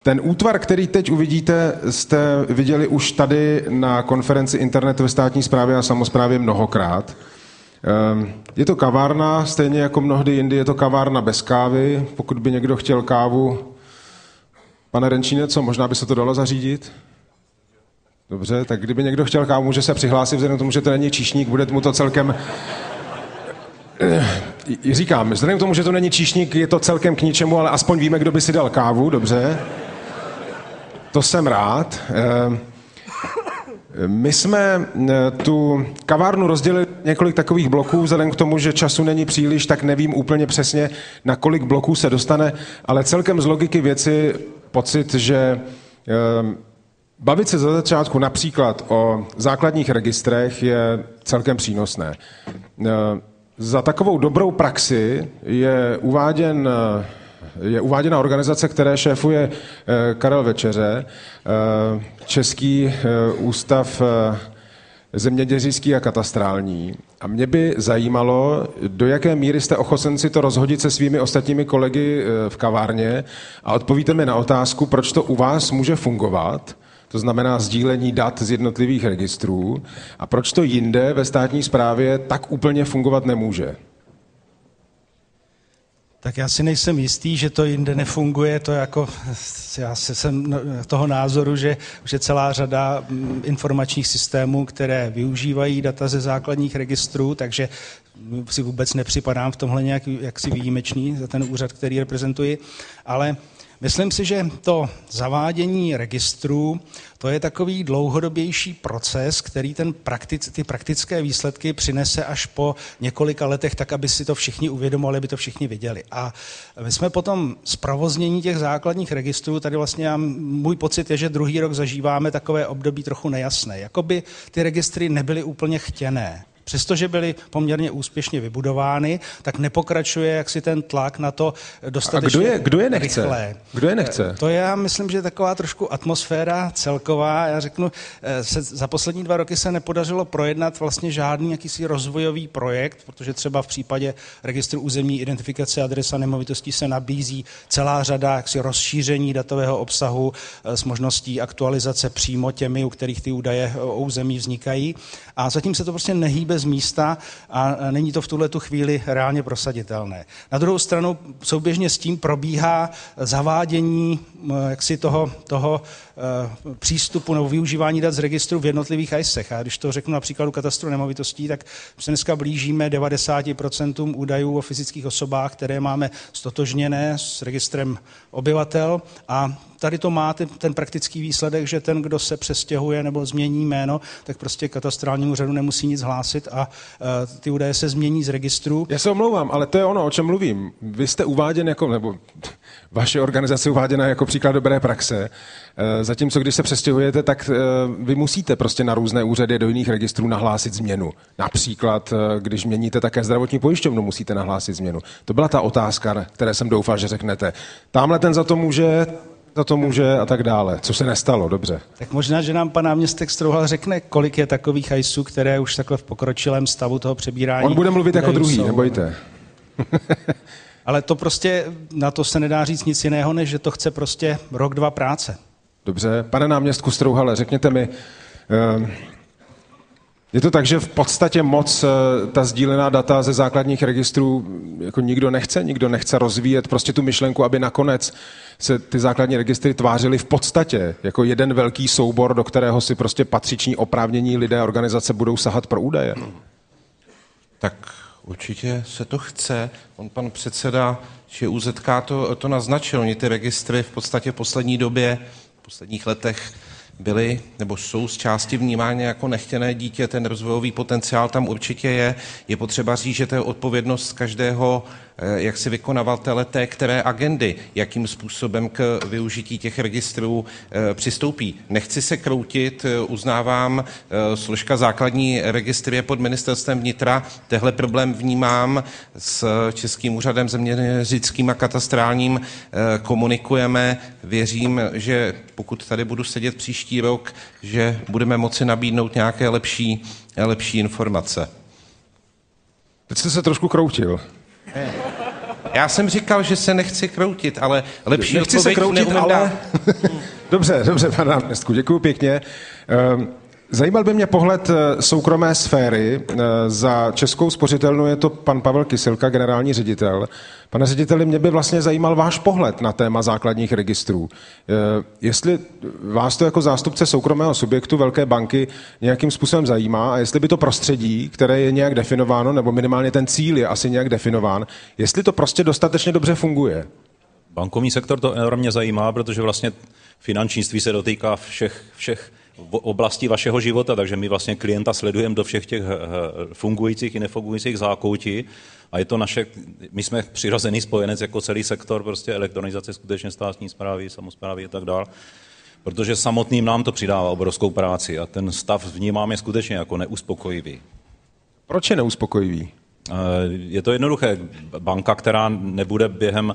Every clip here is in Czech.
Ten útvar, který teď uvidíte, jste viděli už tady na konferenci Internet ve státní správě a samosprávě mnohokrát. Je to kavárna, stejně jako mnohdy jindy je to kavárna bez kávy. Pokud by někdo chtěl kávu, pane Renčíne, co, možná by se to dalo zařídit? Dobře, tak kdyby někdo chtěl kávu, může se přihlásit, vzhledem k tomu, že to není číšník, bude mu to celkem... Říkám, vzhledem k tomu, že to není číšník, je to celkem k ničemu, ale aspoň víme, kdo by si dal kávu, dobře. To jsem rád. My jsme tu kavárnu rozdělili několik takových bloků, vzhledem k tomu, že času není příliš, tak nevím úplně přesně, na kolik bloků se dostane, ale celkem z logiky věci pocit, že bavit se za začátku například o základních registrech je celkem přínosné. Za takovou dobrou praxi je uváděna organizace, které šéfuje Karel Večeře, Český ústav zeměděřický a katastrální. A mě by zajímalo, do jaké míry jste ochoten si to rozhodit se svými ostatními kolegy v kavárně a odpovíte mi na otázku, proč to u vás může fungovat, to znamená sdílení dat z jednotlivých registrů, a proč to jinde ve státní správě tak úplně fungovat nemůže. Tak já si nejsem jistý, že to jinde nefunguje, to jako, já jsem toho názoru, že už je celá řada informačních systémů, které využívají data ze základních registrů, takže si vůbec nepřipadám v tomhle nějak jaksi výjimečný za ten úřad, který reprezentuji, ale myslím si, že to zavádění registrů, to je takový dlouhodobější proces, který ty praktické výsledky přinese až po několika letech, tak aby si to všichni uvědomovali, aby to všichni viděli. A my jsme potom zprovoznění těch základních registrů, tady vlastně můj pocit je, že druhý rok zažíváme takové období trochu nejasné. Jakoby ty registry nebyly úplně chtěné. Přestože byly poměrně úspěšně vybudovány, tak nepokračuje jaksi ten tlak na to dostatečně kdo je nechce? rychlé. Kdo je nechce? To já myslím, že je taková trošku atmosféra celková. Já řeknu, za poslední 2 roky se nepodařilo projednat vlastně žádný jakýsi rozvojový projekt, protože třeba v případě registru územní identifikace adres a nemovitostí se nabízí celá řada jaksi rozšíření datového obsahu s možností aktualizace přímo těmi, u kterých ty údaje o území vznikají. A zatím se to prostě nehýbe z místa a není to v tuhletu chvíli reálně prosaditelné. Na druhou stranu souběžně s tím probíhá zavádění jaksi toho přístupu nebo využívání dat z registru v jednotlivých ISech. A když to řeknu například u katastru nemovitostí, tak se dneska blížíme 90% údajů o fyzických osobách, které máme stotožněné s registrem obyvatel, a tady to má ten praktický výsledek, že ten, kdo se přestěhuje nebo změní jméno, tak prostě katastrálnímu úřadu nemusí nic hlásit a ty údaje se změní z registru. Já se omlouvám, ale to je ono, o čem mluvím. Vy jste uváděn nebo vaše organizace uváděna jako příklad dobré praxe. Zatímco když se přestěhujete, tak vy musíte prostě na různé úřady do jiných registrů nahlásit změnu. Například, když měníte také zdravotní pojišťovnu, musíte nahlásit změnu. To byla ta otázka, které jsem doufal, že řeknete. Támhle ten za to může a tak dále. Co se nestalo, dobře. Tak možná, že nám pan náměstek Strouhal řekne, kolik je takových ISů, které už takhle v pokročilém stavu toho přebírání. On bude mluvit jako druhý, nebojte. Ale to prostě, na to se nedá říct nic jiného, než že to chce prostě 1, 2 práce. Dobře. Pane náměstku Strouhale, řekněte mi, je to tak, že v podstatě moc ta sdílená data ze základních registrů jako nikdo nechce rozvíjet prostě tu myšlenku, aby nakonec se ty základní registry tvářily v podstatě jako jeden velký soubor, do kterého si prostě patřiční oprávnění lidé a organizace budou sahat pro údaje. Tak určitě se to chce. Pan předseda ČÚZK to naznačil. Oni ty registry v podstatě v poslední době, v posledních letech byly nebo jsou z části vnímány jako nechtěné dítě, ten rozvojový potenciál tam určitě je. Je potřeba říct, že to je odpovědnost každého jaksi vykonavatele té které agendy, jakým způsobem k využití těch registrů přistoupí. Nechci se kroutit, uznávám, složka základní registry je pod ministerstvem vnitra. Tehle problém vnímám s Českým úřadem zeměměřickým a katastrálním. Komunikujeme. Věřím, že pokud tady budu sedět příští rok, že budeme moci nabídnout nějaké lepší informace. Teď jste se trošku kroutil. Já jsem říkal, že se nechci kroutit, ale lepší Nechci se kroutit, ale... Dobře, pane náměstku, děkuji pěkně. Zajímal by mě pohled soukromé sféry. Za Českou spořitelnu je to pan Pavel Kysilka, generální ředitel. Pane řediteli, mě by vlastně zajímal váš pohled na téma základních registrů. Jestli vás to jako zástupce soukromého subjektu velké banky nějakým způsobem zajímá a jestli by to prostředí, které je nějak definováno, nebo minimálně ten cíl je asi nějak definován, jestli to prostě dostatečně dobře funguje. Bankovní sektor to enormně zajímá, protože vlastně finančnictví se dotýká všech oblastí vašeho života, takže my vlastně klienta sledujeme do všech těch fungujících i nefungujících zákoutí a je to my jsme přirozený spojenec jako celý sektor, prostě elektronizace skutečně státní správy, samosprávy a tak dál, protože samotným nám to přidává obrovskou práci a ten stav vnímáme skutečně jako neuspokojivý. Proč je neuspokojivý? Je to jednoduché. Banka, která nebude během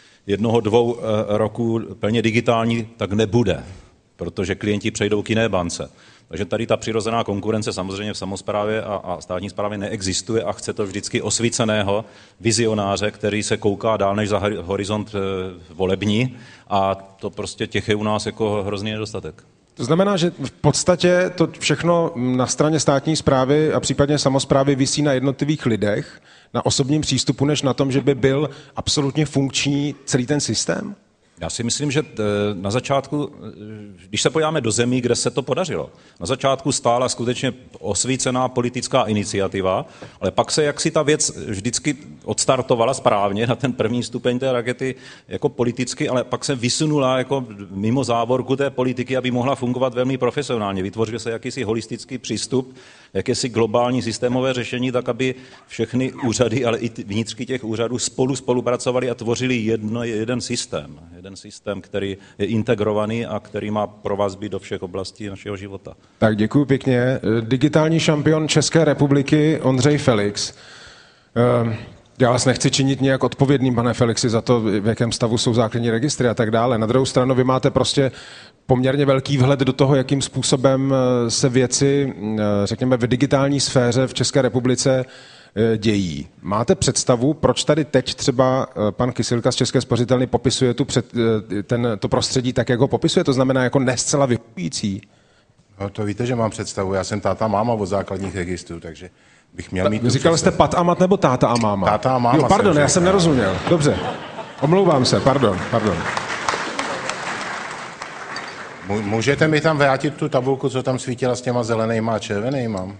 1-2 roku plně digitální, tak nebude, protože klienti přejdou k jiné bance. Takže tady ta přirozená konkurence samozřejmě v samosprávě a státní správě neexistuje a chce to vždycky osvíceného vizionáře, který se kouká dál než za horizont volební a to prostě těch je u nás jako hrozný nedostatek. To znamená, že v podstatě to všechno na straně státní správy a případně samosprávy visí na jednotlivých lidech, na osobním přístupu, než na tom, že by byl absolutně funkční celý ten systém? Já si myslím, že na začátku, když se podíváme do zemí, kde se to podařilo, na začátku stála skutečně osvícená politická iniciativa, ale pak se jaksi ta věc vždycky odstartovala správně na ten první stupeň té rakety jako politicky, ale pak se vysunula jako mimo závorku té politiky, aby mohla fungovat velmi profesionálně. Vytvořil se jakýsi holistický přístup, jakési globální systémové řešení, tak aby všechny úřady, ale i vnitřky těch úřadů spolupracovali a tvořili jeden systém, který je integrovaný a který má provazby do všech oblastí našeho života. Tak děkuji pěkně. Digitální šampion České republiky Ondřej Felix. Já vás nechci činit nějak odpovědným, pane Felixi, za to, v jakém stavu jsou základní registry a tak dále. Na druhou stranu vy máte prostě poměrně velký vhled do toho, jakým způsobem se věci, řekněme, v digitální sféře v České republice dějí. Máte představu, proč tady teď třeba pan Kysilka z České spořitelny popisuje to prostředí tak, jak ho popisuje? To znamená jako nescela vyhovující. No, to víte, že mám představu. Já jsem táta a máma od základních registrů, takže bych měl mít... Říkal jste pat a mat nebo táta a máma? Táta a máma. Jo, pardon, já jsem nerozuměl. Dobře. Omlouvám se, pardon. Můžete mi tam vrátit tu tabulku, co tam svítila s těma zelenýma a červenýma?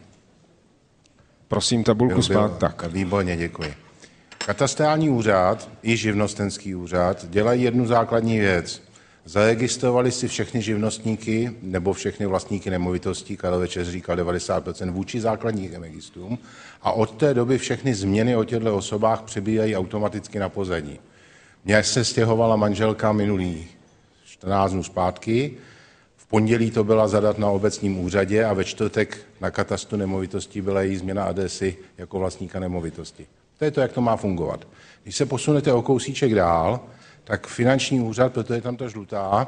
Prosím, tabulku zpát. Tak. Výborně, děkuji. Katastrální úřad i živnostenský úřad dělají jednu základní věc. Zaregistrovali si všechny živnostníky nebo všechny vlastníky nemovitostí, Karel Večer říkal 90% vůči základním registrům a od té doby všechny změny o těchto osobách přebírají automaticky na pozadí. Mně se stěhovala manželka minulý 14 dnů zpátky, v pondělí to byla zadat na obecním úřadě a ve čtvrtek na katastru nemovitostí byla její změna adresy jako vlastníka nemovitosti. To je to, jak to má fungovat. Když se posunete o kousíček dál, tak finanční úřad, protože je tam ta žlutá,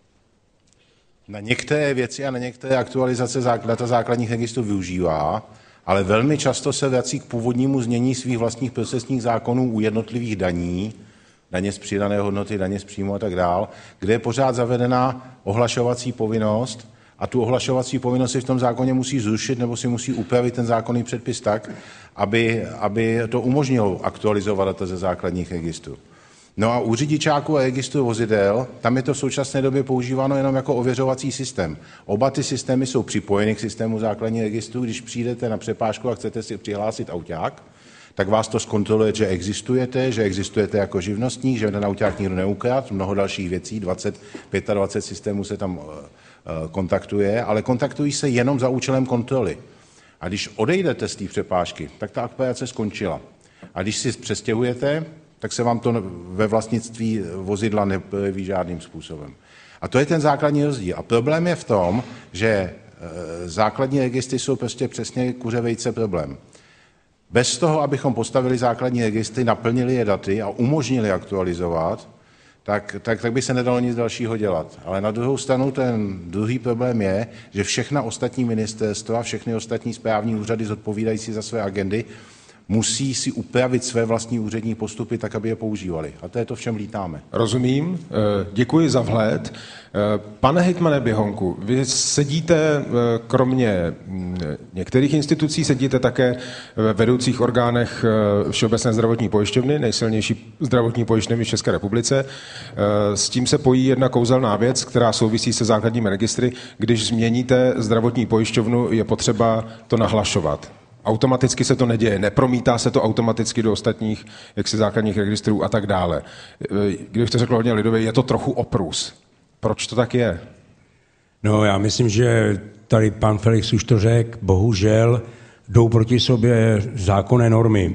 na některé věci a na některé aktualizace data základních registrů využívá, ale velmi často se vrací k původnímu znění svých vlastních procesních zákonů u jednotlivých daní, daně z přidané hodnoty, daně z příjmu a tak dál, kde je pořád zavedená ohlašovací povinnost a tu ohlašovací povinnost si v tom zákoně musí zrušit nebo si musí upravit ten zákonný předpis tak, aby to umožnilo aktualizovat data ze základních registrů. No a u řidičáků a registru vozidel, tam je to v současné době používáno jenom jako ověřovací systém. Oba ty systémy jsou připojeny k systému základních registrů. Když přijdete na přepážku a chcete si přihlásit auták, tak vás to zkontroluje, že existujete jako živnostník, že ten auták nikdo neukradl, mnoho dalších věcí, 25 systémů se tam kontaktuje, ale kontaktují se jenom za účelem kontroly. A když odejdete z té přepážky, tak ta operace skončila. A když si přestěhujete, tak se vám to ve vlastnictví vozidla neprojeví žádným způsobem. A to je ten základní rozdíl. A problém je v tom, že základní registry jsou prostě přesně kuře vejce problém. Bez toho, abychom postavili základní registry, naplnili je daty a umožnili aktualizovat, tak by se nedalo nic dalšího dělat. Ale na druhou stranu ten druhý problém je, že všechna ostatní ministerstva, všechny ostatní správní úřady zodpovídající za své agendy musí si upravit své vlastní úřední postupy tak, aby je používali. A to je to, v čem lítáme. Rozumím, děkuji za vhled. Pane hejtmane Běhounku, vy sedíte kromě některých institucí, sedíte také ve vedoucích orgánech Všeobecné zdravotní pojišťovny, nejsilnější zdravotní pojišťovny v České republice. S tím se pojí jedna kouzelná věc, která souvisí se základními registry. Když změníte zdravotní pojišťovnu, je potřeba to nahlašovat. Automaticky se to neděje, nepromítá se to automaticky do ostatních základních registrů a tak dále. Kdybych to řekl hodně lidově, je to trochu oprus. Proč to tak je? No, já myslím, že tady pan Felix už to řekl, bohužel jdou proti sobě zákonné normy.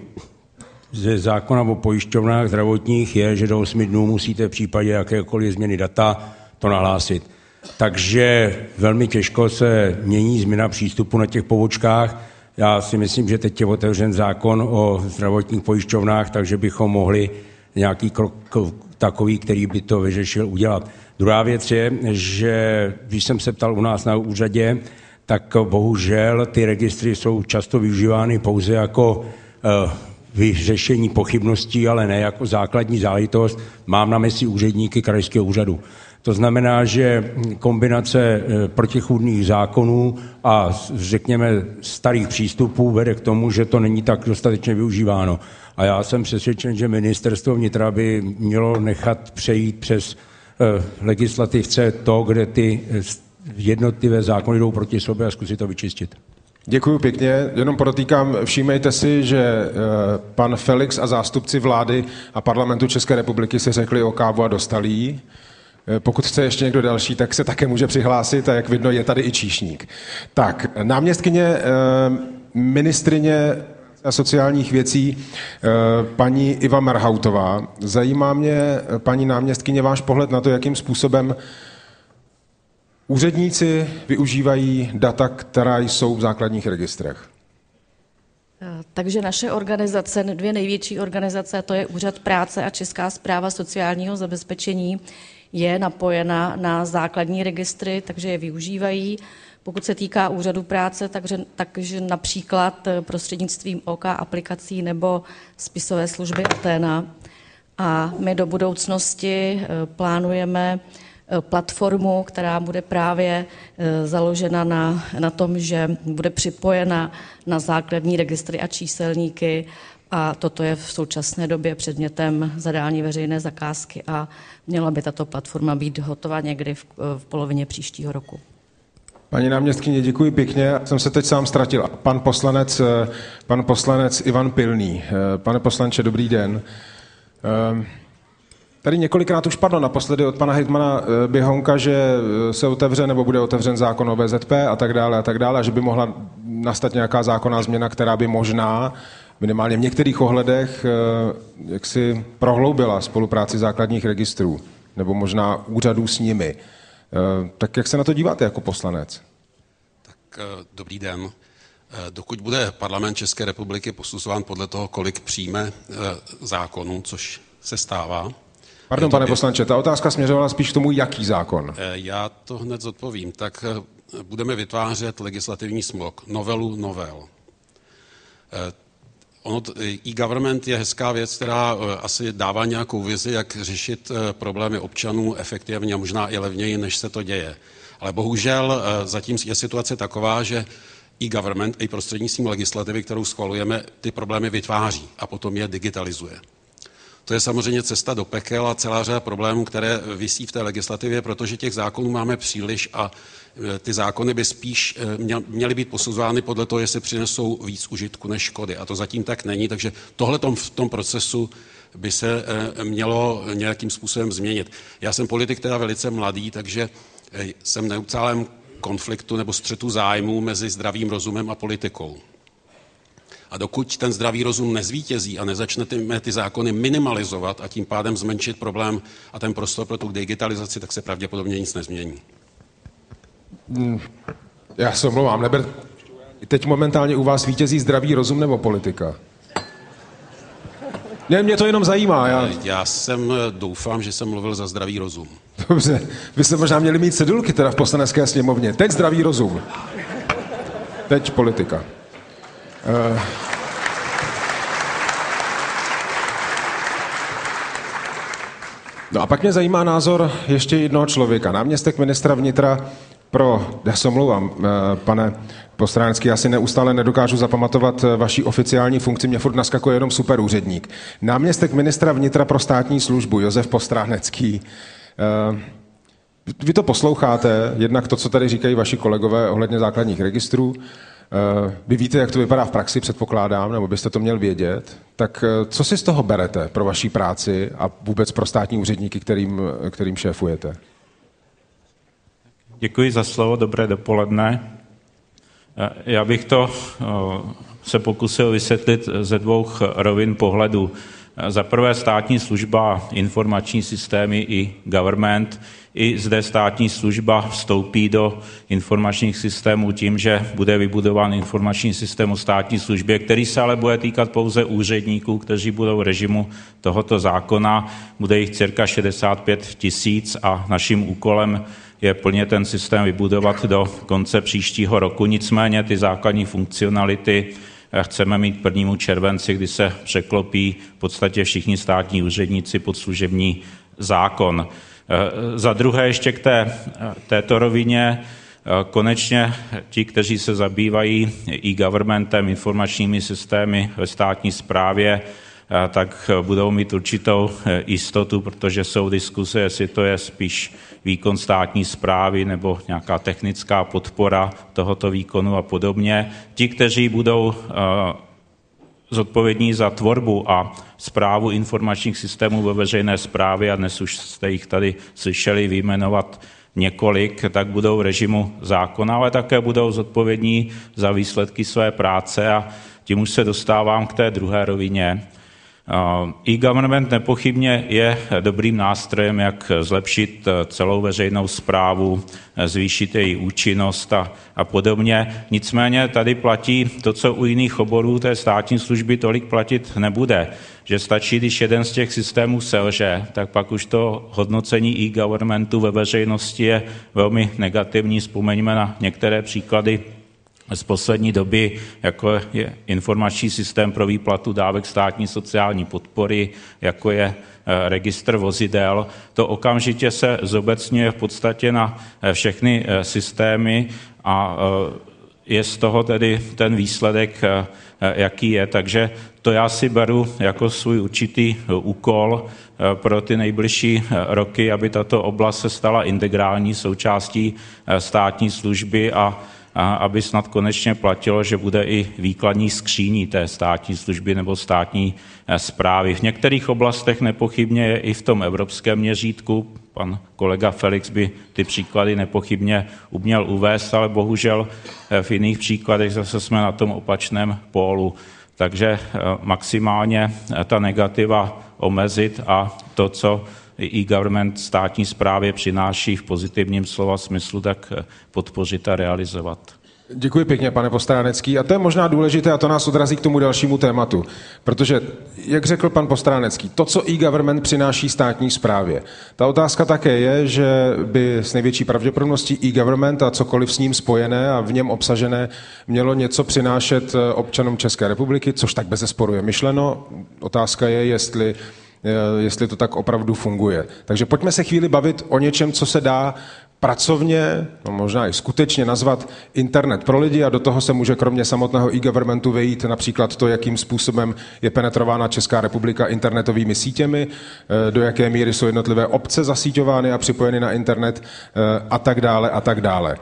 Ze zákona o pojišťovnách zdravotních je, že do 8 dnů musíte v případě jakékoliv změny data to nahlásit. Takže velmi těžko se mění změna přístupu na těch pobočkách. Já si myslím, že teď je otevřen zákon o zdravotních pojišťovnách, takže bychom mohli nějaký krok takový, který by to vyřešil, udělat. Druhá věc je, že když jsem se ptal u nás na úřadě, tak bohužel ty registry jsou často využívány pouze jako vyřešení pochybností, ale ne jako základní záležitost. Mám na mysli úředníky krajského úřadu. To znamená, že kombinace protichůdných zákonů a řekněme starých přístupů vede k tomu, že to není tak dostatečně využíváno. A já jsem přesvědčen, že ministerstvo vnitra by mělo nechat přejít přes legislativce to, kde ty jednotlivé zákony jdou proti sobě a zkusit to vyčistit. Děkuji pěkně. Jenom podotýkám, všímejte si, že pan Felix a zástupci vlády a parlamentu České republiky se řekli o kávu a dostali ji. Pokud chce ještě někdo další, tak se také může přihlásit a jak vidno, je tady i číšník. Tak, náměstkyně ministryně sociálních věcí paní Iva Marhautová. Zajímá mě, paní náměstkyně, váš pohled na to, jakým způsobem úředníci využívají data, která jsou v základních registrech. Takže naše organizace, dvě největší organizace, to je Úřad práce a Česká správa sociálního zabezpečení, je napojena na základní registry, takže je využívají. Pokud se týká úřadu práce, takže například prostřednictvím OK aplikací nebo spisové služby Athena. A my do budoucnosti plánujeme platformu, která bude právě založena na tom, že bude připojena na základní registry a číselníky, a toto je v současné době předmětem zadání veřejné zakázky a měla by tato platforma být hotová někdy v polovině příštího roku. Paní náměstkyně, děkuji pěkně. Jsem se teď sám ztratil. Pan poslanec Ivan Pilný. Pane poslanče, dobrý den. Tady několikrát už padlo naposledy od pana hejtmana Běhounka, že se otevře nebo bude otevřen zákon o VZP a tak dále, že by mohla nastat nějaká zákonná změna, která by možná minimálně v některých ohledech jaksi prohloubila spolupráci základních registrů nebo možná úřadů s nimi. Tak jak se na to díváte jako poslanec? Tak dobrý den. Dokud bude parlament České republiky posuzován podle toho, kolik přijme zákonů, což se stává. Pardon, pane poslanče, ta otázka směřovala spíš k tomu, jaký zákon. Já to hned zodpovím. Tak budeme vytvářet legislativní smog, novelu novel. E-government je hezká věc, která asi dává nějakou vizi, jak řešit problémy občanů efektivně a možná i levněji, než se to děje. Ale bohužel zatím je situace taková, že e-government i prostřednictvím legislativy, kterou schvalujeme, ty problémy vytváří a potom je digitalizuje. To je samozřejmě cesta do pekel a celá řada problémů, které visí v té legislativě, protože těch zákonů máme příliš a ty zákony by spíš měly být posuzovány podle toho, jestli přinesou víc užitku než škody. A to zatím tak není, takže tohle v tom procesu by se mělo nějakým způsobem změnit. Já jsem politik teda velice mladý, takže jsem v neustálém konfliktu nebo střetu zájmů mezi zdravým rozumem a politikou. A dokud ten zdravý rozum nezvítězí a nezačne ty zákony minimalizovat a tím pádem zmenšit problém a ten prostor pro tu digitalizaci, tak se pravděpodobně nic nezmění. Já se omlouvám, teď momentálně u vás vítězí zdravý rozum nebo politika? Ne, mě to jenom zajímá. Já doufám, že jsem mluvil za zdravý rozum. Dobře, vy jste možná měli mít cedulky teda v Poslanecké sněmovně. Teď zdravý rozum. Teď politika. No a pak mě zajímá názor ještě jednoho člověka. Náměstek ministra vnitra já se omlouvám, pane Postránecký, já si neustále nedokážu zapamatovat vaši oficiální funkci, mě furt naskakuje jenom superúředník. Náměstek ministra vnitra pro státní službu, Josef Postránecký. Vy to posloucháte, jednak to, co tady říkají vaši kolegové ohledně základních registrů. Vy víte, jak to vypadá v praxi, předpokládám, nebo byste to měl vědět. Tak co si z toho berete pro vaši práci a vůbec pro státní úředníky, kterým šéfujete? Děkuji za slovo, dobré dopoledne. Já bych to se pokusil vysvětlit ze dvou rovin pohledu. Za prvé státní služba, informační systémy i government. I zde státní služba vstoupí do informačních systémů tím, že bude vybudován informační systém o státní službě, který se ale bude týkat pouze úředníků, kteří budou v režimu tohoto zákona. Bude jich cirka 65 000 a naším úkolem je plně ten systém vybudovat do konce příštího roku. Nicméně ty základní funkcionality chceme mít 1. červenci, kdy se překlopí v podstatě všichni státní úředníci pod služební zákon. Za druhé ještě k této rovině, konečně ti, kteří se zabývají e-governmentem, informačními systémy ve státní správě, tak budou mít určitou jistotu, protože jsou diskuse, jestli to je spíš výkon státní správy nebo nějaká technická podpora tohoto výkonu a podobně. Ti, kteří budou zodpovědní za tvorbu a správu informačních systémů ve veřejné správě, a dnes už jste jich tady slyšeli vyjmenovat několik, tak budou v režimu zákona, ale také budou zodpovědní za výsledky své práce a tím už se dostávám k té druhé rovině. E-government nepochybně je dobrým nástrojem, jak zlepšit celou veřejnou správu, zvýšit její účinnost a podobně. Nicméně tady platí to, co u jiných oborů té státní služby tolik platit nebude. Že stačí, když jeden z těch systémů selže, tak pak už to hodnocení e-governmentu ve veřejnosti je velmi negativní. Vzpomeňme na některé příklady z poslední doby, jako je informační systém pro výplatu dávek státní sociální podpory, jako je registr vozidel. To okamžitě se zobecňuje v podstatě na všechny systémy a je z toho tedy ten výsledek, jaký je. Takže to já si beru jako svůj určitý úkol pro ty nejbližší roky, aby tato oblast se stala integrální součástí státní služby a aby snad konečně platilo, že bude i výkladní skříní té státní služby nebo státní správy. V některých oblastech nepochybně je i v tom evropském měřítku. Pan kolega Felix by ty příklady nepochybně uměl uvést, ale bohužel v jiných příkladech zase jsme na tom opačném pólu. Takže maximálně ta negativa omezit a to, co e-government státní správě přináší v pozitivním slova smyslu, tak podpořit a realizovat. Děkuji pěkně, pane Postránecký. A to je možná důležité a to nás odrazí k tomu dalšímu tématu. Protože, jak řekl pan Postránecký, to, co e-government přináší státní správě. Ta otázka také je, že by s největší pravděpodobností e-government a cokoliv s ním spojené a v něm obsažené mělo něco přinášet občanům České republiky, což tak bezesporu je myšleno. Otázka je, jestli to tak opravdu funguje. Takže pojďme se chvíli bavit o něčem, co se dá pracovně, no možná i skutečně nazvat internet pro lidi a do toho se může kromě samotného e-governmentu vejít například to, jakým způsobem je penetrována Česká republika internetovými sítěmi, do jaké míry jsou jednotlivé obce zasíťovány a připojeny na internet a tak dále a tak dále.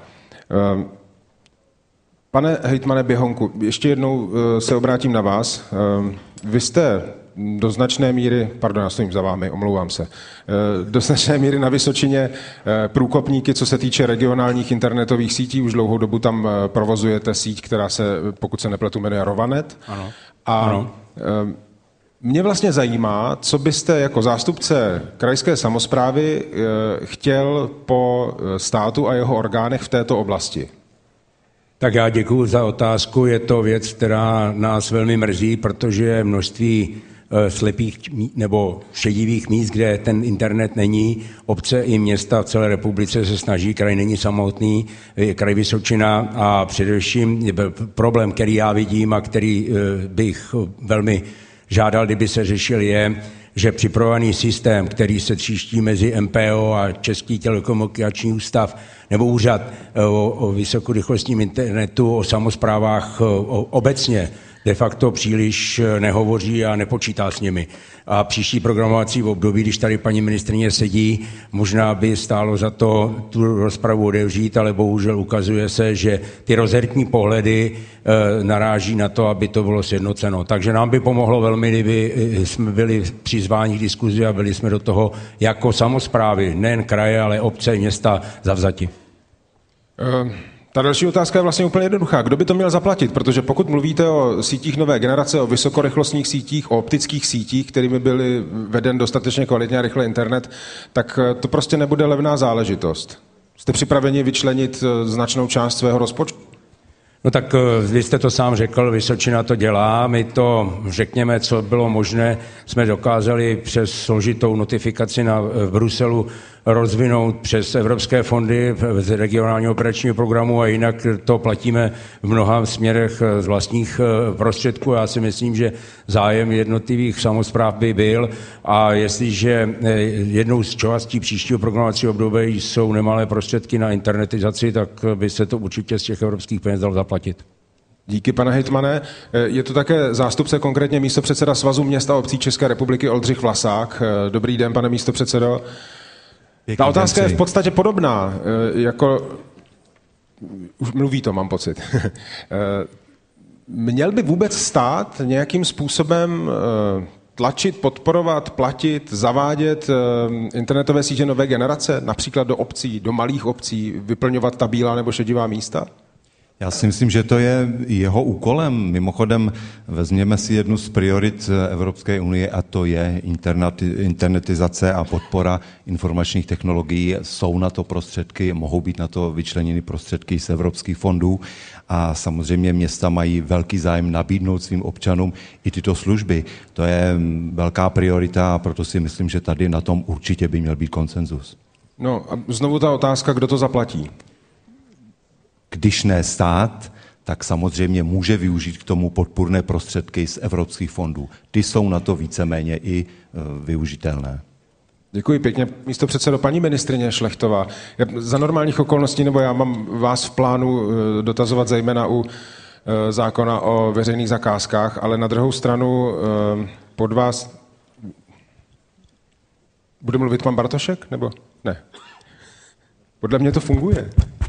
Pane hejtmane Běhounku, ještě jednou se obrátím na vás. Vy jste do značné míry, pardon, já stojím za vámi, omlouvám se, do značné míry na Vysočině průkopníky, co se týče regionálních internetových sítí, už dlouhou dobu tam provozujete síť, která se, pokud se nepletu, jmenuje Rovanet. Ano. A mě vlastně zajímá, co byste jako zástupce krajské samosprávy chtěl po státu a jeho orgánech v této oblasti. Tak já děkuji za otázku. Je to věc, která nás velmi mrzí, protože je množství slepých nebo šedivých míst, kde ten internet není. Obce i města v celé republice se snaží, kraj není samotný, kraj Vysočina a především problém, který já vidím a který bych velmi žádal, kdyby se řešil, je, že připravovaný systém, který se tříští mezi MPO a Český telekomunikační ústav nebo úřad o vysokorychlostním internetu, o samosprávách obecně, de facto příliš nehovoří a nepočítá s nimi. A příští programovací období, když tady paní ministryně sedí, možná by stálo za to tu rozpravu otevřít, ale bohužel ukazuje se, že ty rozhertní pohledy naráží na to, aby to bylo sjednoceno. Takže nám by pomohlo velmi, kdyby jsme byli přizváni k diskuzi a byli jsme do toho jako samosprávy, nejen kraje, ale obce, města zavzati. Ta další otázka je vlastně úplně jednoduchá. Kdo by to měl zaplatit? Protože pokud mluvíte o sítích nové generace, o vysokorychlostních sítích, o optických sítích, kterými byly veden dostatečně kvalitně a rychle internet, tak to prostě nebude levná záležitost. Jste připraveni vyčlenit značnou část svého rozpočtu? No tak vy jste to sám řekl, Vysočina to dělá, my to, řekněme, co bylo možné, jsme dokázali přes složitou notifikaci v Bruselu rozvinout přes evropské fondy z regionálního operačního programu a jinak to platíme v mnoha směrech z vlastních prostředků. Já si myslím, že zájem jednotlivých samospráv by byl a jestliže jednou z částí příštího programovacího období jsou nemalé prostředky na internetizaci, tak by se to určitě z těch evropských peněz dalo zaplatit. Díky, pane hejtmane. Je to také zástupce, konkrétně místopředseda Svazu měst a obcí České republiky Oldřich Vlasák. Dobrý den, pane místopředsedo. Ta otázka je v podstatě podobná, jako... Už mluví to, mám pocit. Měl by vůbec stát nějakým způsobem tlačit, podporovat, platit, zavádět internetové sítě nové generace, například do obcí, do malých obcí, vyplňovat ta bílá nebo šedivá místa? Já si myslím, že to je jeho úkolem. Mimochodem, vezměme si jednu z priorit Evropské unie a to je internetizace a podpora informačních technologií. Jsou na to prostředky, mohou být na to vyčleněny prostředky z evropských fondů a samozřejmě města mají velký zájem nabídnout svým občanům i tyto služby. To je velká priorita a proto si myslím, že tady na tom určitě by měl být konsenzus. No a znovu ta otázka, kdo to zaplatí? Když ne stát, tak samozřejmě může využít k tomu podpůrné prostředky z evropských fondů. Ty jsou na to víceméně i využitelné. Děkuji pěkně, místopředsedo. Paní ministryně Šlechtová, za normálních okolností, nebo já mám vás v plánu dotazovat zejména u zákona o veřejných zakázkách, ale na druhou stranu pod vás... Bude mluvit pan Bartošek, nebo ne? Podle mě to funguje.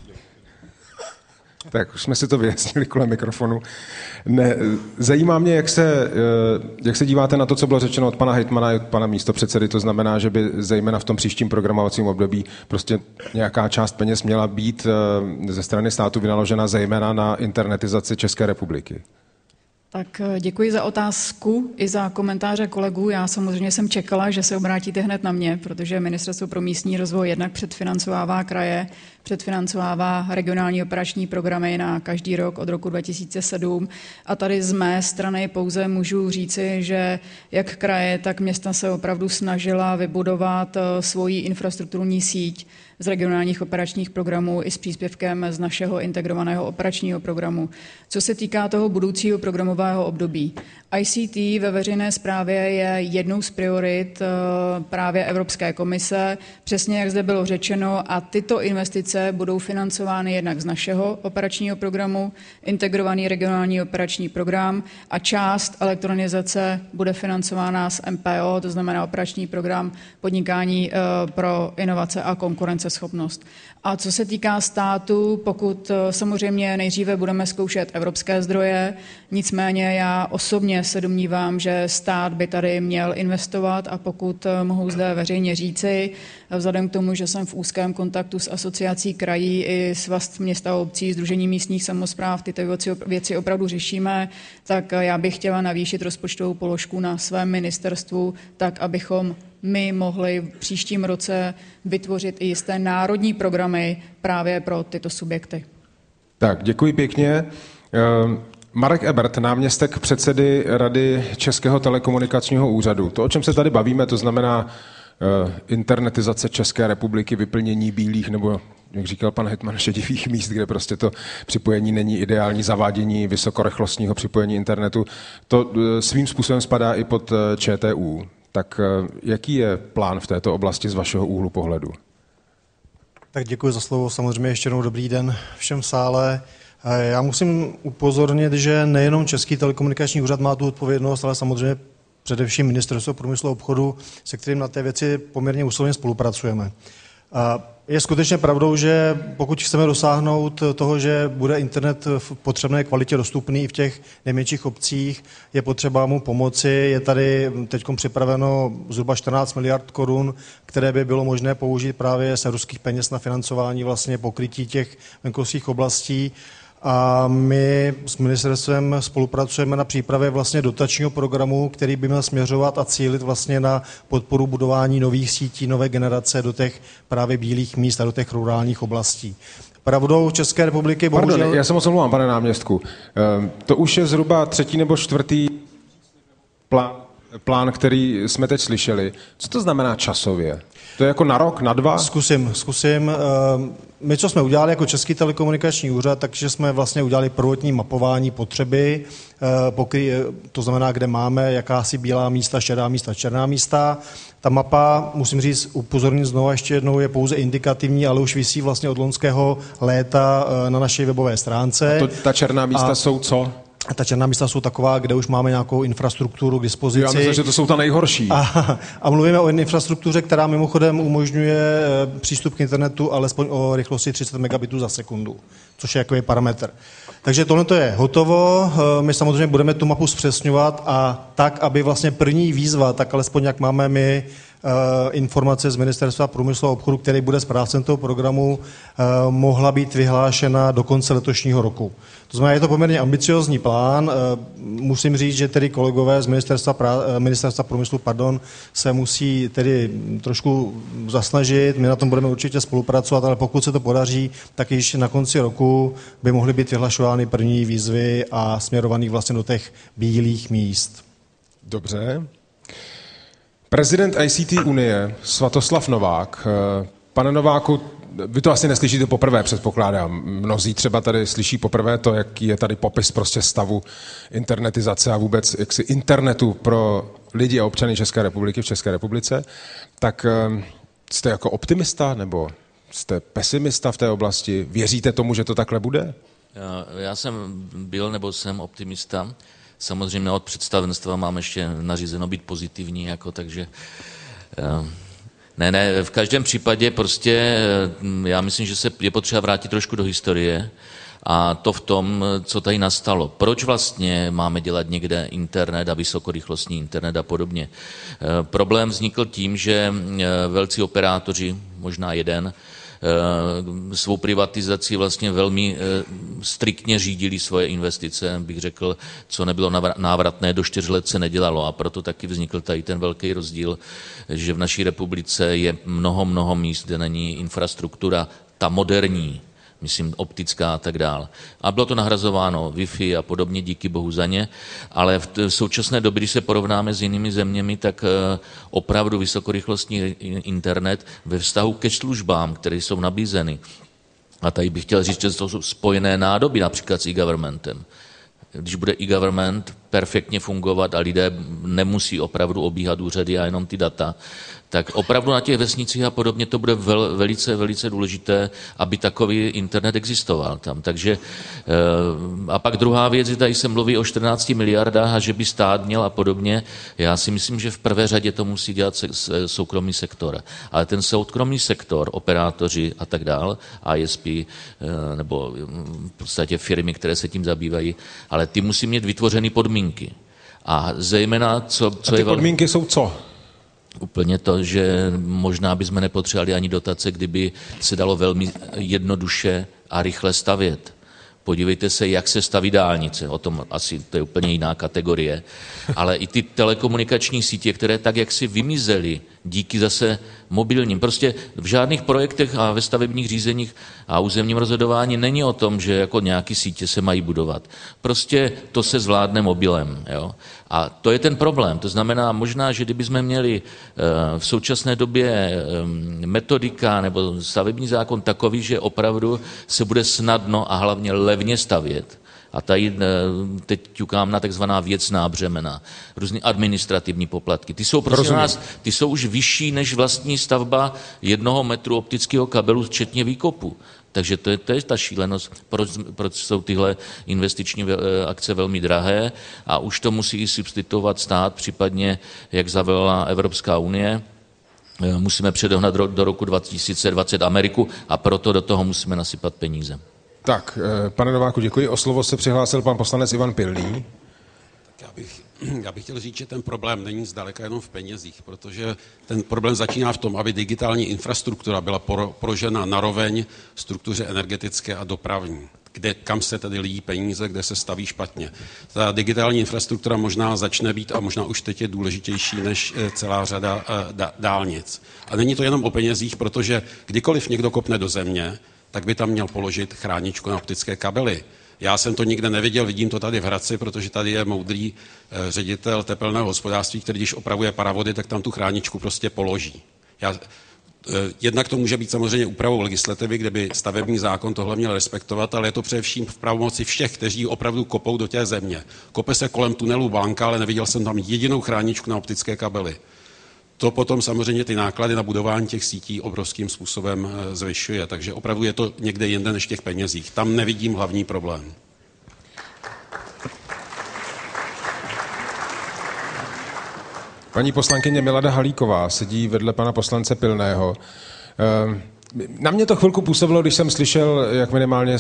Tak už jsme si to vyjasnili kolem mikrofonu. Ne, zajímá mě, jak se díváte na to, co bylo řečeno od pana hejtmana i od pana místopředsedy. To znamená, že by zejména v tom příštím programovacím období prostě nějaká část peněz měla být ze strany státu vynaložena zejména na internetizaci České republiky. Tak děkuji za otázku i za komentáře kolegů. Já samozřejmě jsem čekala, že se obrátíte hned na mě, protože Ministerstvo pro místní rozvoj jednak předfinancovává kraje, předfinancovává regionální operační programy na každý rok od roku 2007 a tady z mé strany pouze můžu říci, že jak kraje, tak města se opravdu snažila vybudovat svoji infrastrukturní síť z regionálních operačních programů i s příspěvkem z našeho integrovaného operačního programu. Co se týká toho budoucího programového období, ICT ve veřejné správě je jednou z priorit právě Evropské komise, přesně jak zde bylo řečeno, a tyto investice budou financovány jednak z našeho operačního programu, integrovaný regionální operační program a část elektronizace bude financována z MPO, to znamená operační program podnikání pro inovace a konkurenceschopnost. A co se týká státu, pokud samozřejmě nejdříve budeme zkoušet evropské zdroje, nicméně já osobně se domnívám, že stát by tady měl investovat a pokud mohu zde veřejně říci, vzhledem k tomu, že jsem v úzkém kontaktu s asociací krají i Svaz měst a obcí, Sdružení místních samospráv, tyto věci opravdu řešíme, tak já bych chtěla navýšit rozpočtovou položku na svém ministerstvu, tak abychom my mohli v příštím roce vytvořit i jisté národní programy právě pro tyto subjekty. Tak, děkuji pěkně. Marek Ebert, náměstek předsedy Rady Českého telekomunikačního úřadu. To, o čem se tady bavíme, to znamená internetizace České republiky, vyplnění bílých nebo, jak říkal pan hejtman, šedivých míst, kde prostě to připojení není ideální, zavádění vysokorychlostního připojení internetu, to svým způsobem spadá i pod ČTÚ. Tak jaký je plán v této oblasti z vašeho úhlu pohledu? Tak děkuji za slovo. Samozřejmě ještě jednou dobrý den všem v sále. Já musím upozornit, že nejenom Český telekomunikační úřad má tu odpovědnost, ale samozřejmě především Ministerstvo průmyslu a obchodu, se kterým na té věci poměrně usilovně spolupracujeme. Je skutečně pravdou, že pokud chceme dosáhnout toho, že bude internet v potřebné kvalitě dostupný i v těch nejmenších obcích, je potřeba mu pomoci. Je tady teď připraveno zhruba 14 miliard korun, které by bylo možné použít právě z evropských peněz na financování vlastně pokrytí těch venkovských oblastí. A my s ministerstvem spolupracujeme na přípravě vlastně dotačního programu, který by měl směřovat a cílit vlastně na podporu budování nových sítí, nové generace do těch právě bílých míst a do těch rurálních oblastí. Pravdou České republiky bohužel... Pardon, já se moc omlouvám, pane náměstku. To už je zhruba 3. nebo 4. plán, který jsme teď slyšeli. Co to znamená časově? To je jako na rok, na 2? Zkusím. My, co jsme udělali jako Český telekomunikační úřad, takže jsme vlastně udělali prvotní mapování potřeby, to znamená, kde máme jakási bílá místa, šedá místa, černá místa. Ta mapa, musím říct, upozornit znovu ještě jednou, je pouze indikativní, ale už visí vlastně od loňského léta na naší webové stránce. A ta černá místa jsou co? A ta černá místa jsou taková, kde už máme nějakou infrastrukturu k dispozici. Já myslím, že to jsou ta nejhorší. A mluvíme o infrastruktuře, která mimochodem umožňuje přístup k internetu alespoň o rychlosti 30 megabitů za sekundu, což je jako parametr. Takže tohle je hotovo, my samozřejmě budeme tu mapu zpřesňovat a tak, aby vlastně první výzva, tak alespoň jak máme my informace z Ministerstva průmyslu a obchodu, který bude správcem toho programu, mohla být vyhlášena do konce letošního roku. To znamená, je to poměrně ambiciozní plán. Musím říct, že tedy kolegové z Ministerstva průmyslu se musí tedy trošku zasnažit. My na tom budeme určitě spolupracovat, ale pokud se to podaří, tak již na konci roku by mohly být vyhlašovány první výzvy a směrovaný vlastně do těch bílých míst. Dobře. Prezident ICT Unie Svatoslav Novák. Pane Nováku, vy to asi neslyšíte poprvé, předpokládám. Mnozí třeba tady slyší poprvé to, jaký je tady popis prostě stavu internetizace a vůbec jaksi internetu pro lidi a občany České republiky v České republice. Tak jste jako optimista nebo jste pesimista v té oblasti? Věříte tomu, že to takhle bude? Já jsem byl nebo jsem optimista. Samozřejmě od představenstva mám ještě nařízeno být pozitivní, takže ne, v každém případě prostě já myslím, že se je potřeba vrátit trošku do historie a to v tom, co tady nastalo. Proč vlastně máme dělat někde internet a vysokorychlostní internet a podobně? Problém vznikl tím, že velcí operátoři, možná jeden, svou privatizací vlastně velmi striktně řídili svoje investice, bych řekl, co nebylo návratné, do 4 let se nedělalo a proto taky vznikl tady ten velký rozdíl, že v naší republice je mnoho míst, kde není infrastruktura ta moderní, myslím optická a tak dál. A bylo to nahrazováno Wi-Fi a podobně, díky bohu za ně, ale v současné době, když se porovnáme s jinými zeměmi, tak opravdu vysokorychlostní internet ve vztahu ke službám, které jsou nabízeny. A tady bych chtěl říct, že to jsou spojené nádoby, například s e-governmentem. Když bude e-government perfektně fungovat a lidé nemusí opravdu obíhat úřady a jenom ty data, tak opravdu na těch vesnicích a podobně to bude velice důležité, aby takový internet existoval tam. Takže a pak druhá věc, že tady se mluví o 14 miliardách a že by stát měl a podobně. Já si myslím, že v prvé řadě to musí dělat soukromý sektor. Ale ten soukromý sektor, operátoři a tak dál, ISP nebo v podstatě firmy, které se tím zabývají, ale ty musí mít vytvořený podmínky. A zejména, co ty podmínky jsou co? Úplně to, že možná bychom nepotřebovali ani dotace, kdyby se dalo velmi jednoduše a rychle stavět. Podívejte se, jak se staví dálnice, o tom asi to je úplně jiná kategorie, ale i ty telekomunikační sítě, které tak jaksi vymizely díky zase mobilním. Prostě v žádných projektech a ve stavebních řízeních a územním rozhodování není o tom, že jako nějaký sítě se mají budovat. Prostě to se zvládne mobilem. Jo? A to je ten problém. To znamená možná, že kdybychom měli v současné době metodika nebo stavební zákon takový, že opravdu se bude snadno a hlavně levně stavět, A tady teď ťukám na takzvaná věcná břemena, různý administrativní poplatky. Ty jsou prosím nás, ty jsou už vyšší než vlastní stavba 1 metru optického kabelu, včetně výkopu. Takže to je ta šílenost, proč jsou tyhle investiční akce velmi drahé a už to musí i substituovat stát, případně jak zavedla Evropská unie. Musíme předohnat do roku 2020 Ameriku a proto do toho musíme nasypat peníze. Tak, pane Nováku, děkuji. O slovo se přihlásil pan poslanec Ivan Pilný. Já bych chtěl říct, že ten problém není zdaleka jenom v penězích, protože ten problém začíná v tom, aby digitální infrastruktura byla položena naroveň struktuře energetické a dopravní, kam se tedy lijí peníze, kde se staví špatně. Ta digitální infrastruktura možná začne být a možná už teď je důležitější než celá řada dálnic. A není to jenom o penězích, protože kdykoliv někdo kopne do země, tak by tam měl položit chráničku na optické kabely. Já jsem to nikde neviděl, vidím to tady v Hradci, protože tady je moudrý ředitel tepelného hospodářství, který když opravuje paravody, tak tam tu chráničku prostě položí. Jednak to může být samozřejmě úpravou legislativy, kde by stavební zákon tohle měl respektovat, ale je to především v pravomoci všech, kteří opravdu kopou do té země. Kope se kolem tunelu Blanka, ale neviděl jsem tam jedinou chráničku na optické kabely. To potom samozřejmě ty náklady na budování těch sítí obrovským způsobem zvyšuje, takže opravdu je to někde jinde než v těch penězích. Tam nevidím hlavní problém. Paní poslankyně Milada Halíková sedí vedle pana poslance Pilného. Na mě to chvilku působilo, když jsem slyšel, jak minimálně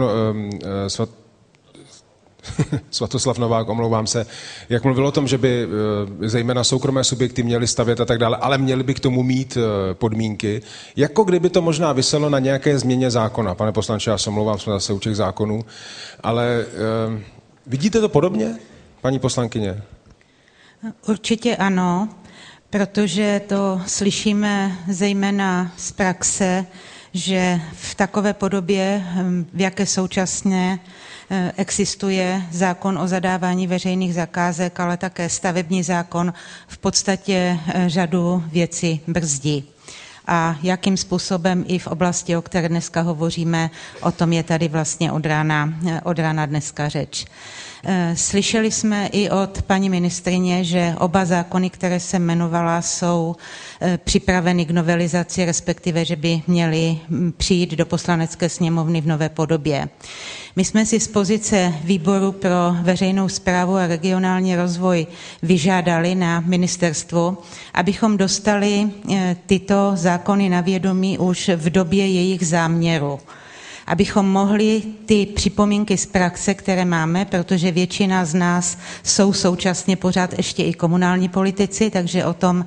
Svatoslav Novák, omlouvám se, jak mluvil o tom, že by zejména soukromé subjekty měly stavět a tak dále, ale měly by k tomu mít podmínky. Jako kdyby to možná viselo na nějaké změně zákona. Pane poslanče, já se omlouvám, jsme zase u těch zákonů, ale vidíte to podobně, paní poslankyně? Určitě ano, protože to slyšíme zejména z praxe, že v takové podobě, v jaké současně existuje zákon o zadávání veřejných zakázek, ale také stavební zákon v podstatě řadu věcí brzdí. A jakým způsobem i v oblasti, o které dneska hovoříme, o tom je tady vlastně od rána dneska řeč. Slyšeli jsme i od paní ministryně, že oba zákony, které jsem jmenovala, jsou připraveny k novelizaci, respektive, že by měly přijít do Poslanecké sněmovny v nové podobě. My jsme si z pozice Výboru pro veřejnou správu a regionální rozvoj vyžádali na ministerstvu, abychom dostali tyto zákony na vědomí už v době jejich záměru. Abychom mohli ty připomínky z praxe, které máme, protože většina z nás jsou současně pořád ještě i komunální politici, takže o tom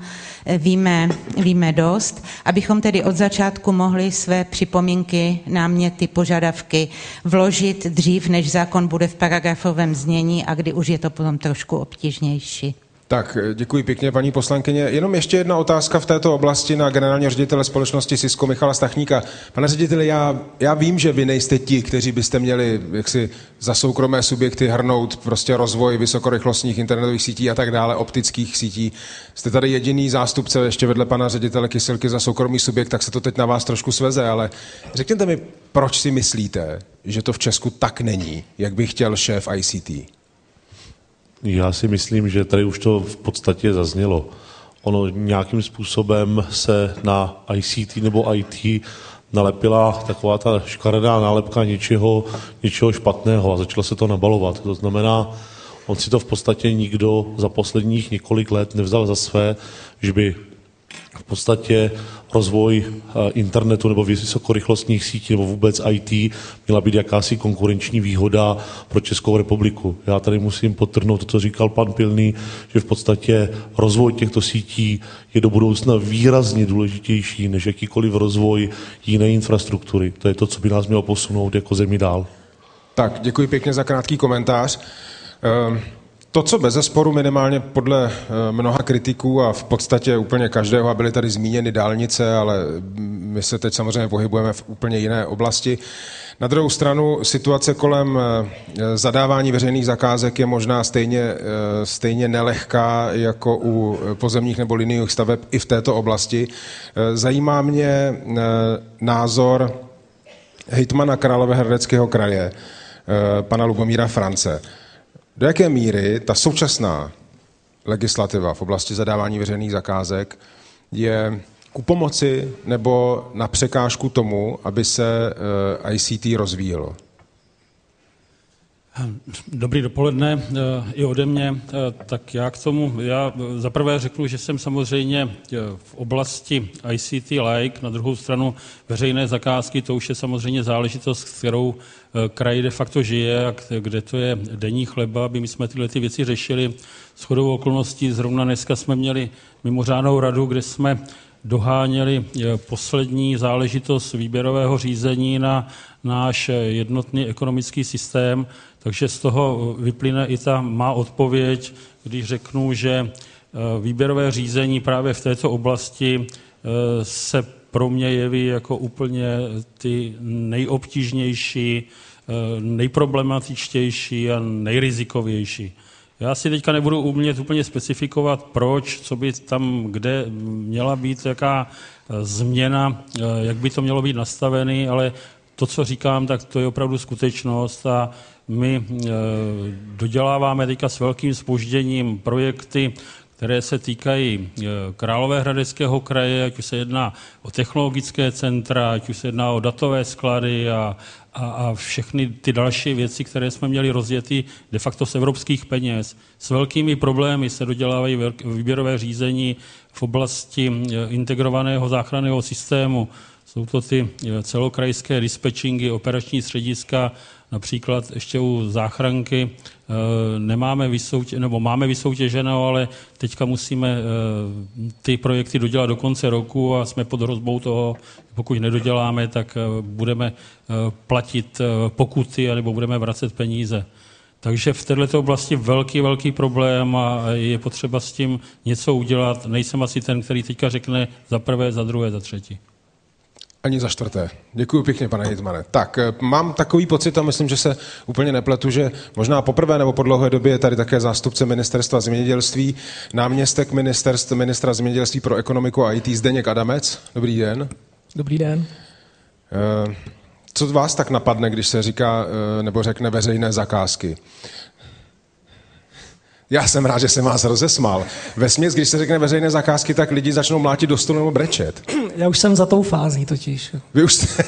víme dost, abychom tedy od začátku mohli své připomínky, náměty, požadavky vložit dřív, než zákon bude v paragrafovém znění a kdy už je to potom trošku obtížnější. Tak, děkuji pěkně, paní poslankyně. Jenom ještě jedna otázka v této oblasti na generálního ředitele společnosti Cisco Michala Stachníka. Pane řediteli, já vím, že vy nejste ti, kteří byste měli jaksi za soukromé subjekty hrnout prostě rozvoj vysokorychlostních internetových sítí a tak dále, optických sítí. Jste tady jediný zástupce ještě vedle pana ředitele Kysilky za soukromý subjekt, tak se to teď na vás trošku sveze, ale řekněte mi, proč si myslíte, že to v Česku tak není, jak by chtěl šéf ICT? Já si myslím, že tady už to v podstatě zaznělo. Ono nějakým způsobem se na ICT nebo IT nalepila taková ta škaredá nálepka něčeho špatného a začalo se to nabalovat. To znamená, on si to v podstatě nikdo za posledních několik let nevzal za své, že by v podstatě rozvoj internetu nebo vysokorychlostních sítí nebo vůbec IT měla být jakási konkurenční výhoda pro Českou republiku. Já tady musím podtrhnout to, co říkal pan Pilný, že v podstatě rozvoj těchto sítí je do budoucna výrazně důležitější než jakýkoliv rozvoj jiné infrastruktury. To je to, co by nás mělo posunout jako zemi dál. Tak, děkuji pěkně za krátký komentář. To, co bezesporu minimálně podle mnoha kritiků a v podstatě úplně každého, a byly tady zmíněny dálnice, ale my se teď samozřejmě pohybujeme v úplně jiné oblasti. Na druhou stranu situace kolem zadávání veřejných zakázek je možná stejně nelehká jako u pozemních nebo liniových staveb i v této oblasti. Zajímá mě názor hejtmana Královéhradeckého kraje, pana Lubomíra France. Do jaké míry ta současná legislativa v oblasti zadávání veřejných zakázek je ku pomoci nebo na překážku tomu, aby se ICT rozvíjelo? Dobrý dopoledne i ode mě. Tak já k tomu, zaprvé řeknu, že jsem samozřejmě v oblasti ICT like, na druhou stranu veřejné zakázky, to už je samozřejmě záležitost, s kterou kraj de facto žije a kde to je denní chleba, aby my jsme tyhle ty věci řešili. Shodou okolností zrovna dneska jsme měli mimořádnou radu, kde jsme doháněli poslední záležitost výběrového řízení na náš jednotný ekonomický systém, takže z toho vyplyne i ta má odpověď, když řeknu, že výběrové řízení právě v této oblasti se pro mě jeví jako úplně ty nejobtížnější, nejproblematičtější a nejrizikovější. Já si teďka nebudu umět úplně specifikovat, proč, co by tam kde měla být, jaká změna, jak by to mělo být nastavené, ale to, co říkám, tak to je opravdu skutečnost a my doděláváme teďka s velkým zpožděním projekty, které se týkají Královéhradeckého kraje, ať už se jedná o technologické centra, ať už se jedná o datové sklady a všechny ty další věci, které jsme měli rozjety de facto z evropských peněz. S velkými problémy se dodělávají výběrové řízení v oblasti integrovaného záchranného systému. Jsou to ty celokrajské dispečingy, operační střediska, například ještě u záchranky máme vysoutěženo, ale teďka musíme ty projekty dodělat do konce roku a jsme pod hrozbou toho, pokud nedoděláme, tak budeme platit pokuty anebo budeme vracet peníze. Takže v této oblasti velký problém a je potřeba s tím něco udělat. Nejsem asi ten, který teďka řekne za prvé, za druhé, za třetí. Ani za čtvrté. Děkuji pěkně, pane hejtmane. Tak, mám takový pocit a myslím, že se úplně nepletu, že možná poprvé nebo po dlouhé době je tady také zástupce ministerstva zemědělství, náměstek ministra zemědělství pro ekonomiku a IT Zdeněk Adamec. Dobrý den. Dobrý den. Co vás tak napadne, když se říká nebo řekne veřejné zakázky? Já jsem rád, že jsem vás rozesmál. Vesměs, když se řekne veřejné zakázky, tak lidi začnou mlátit do stolu nebo brečet. Já už jsem za tou fází totiž. Vy už jste...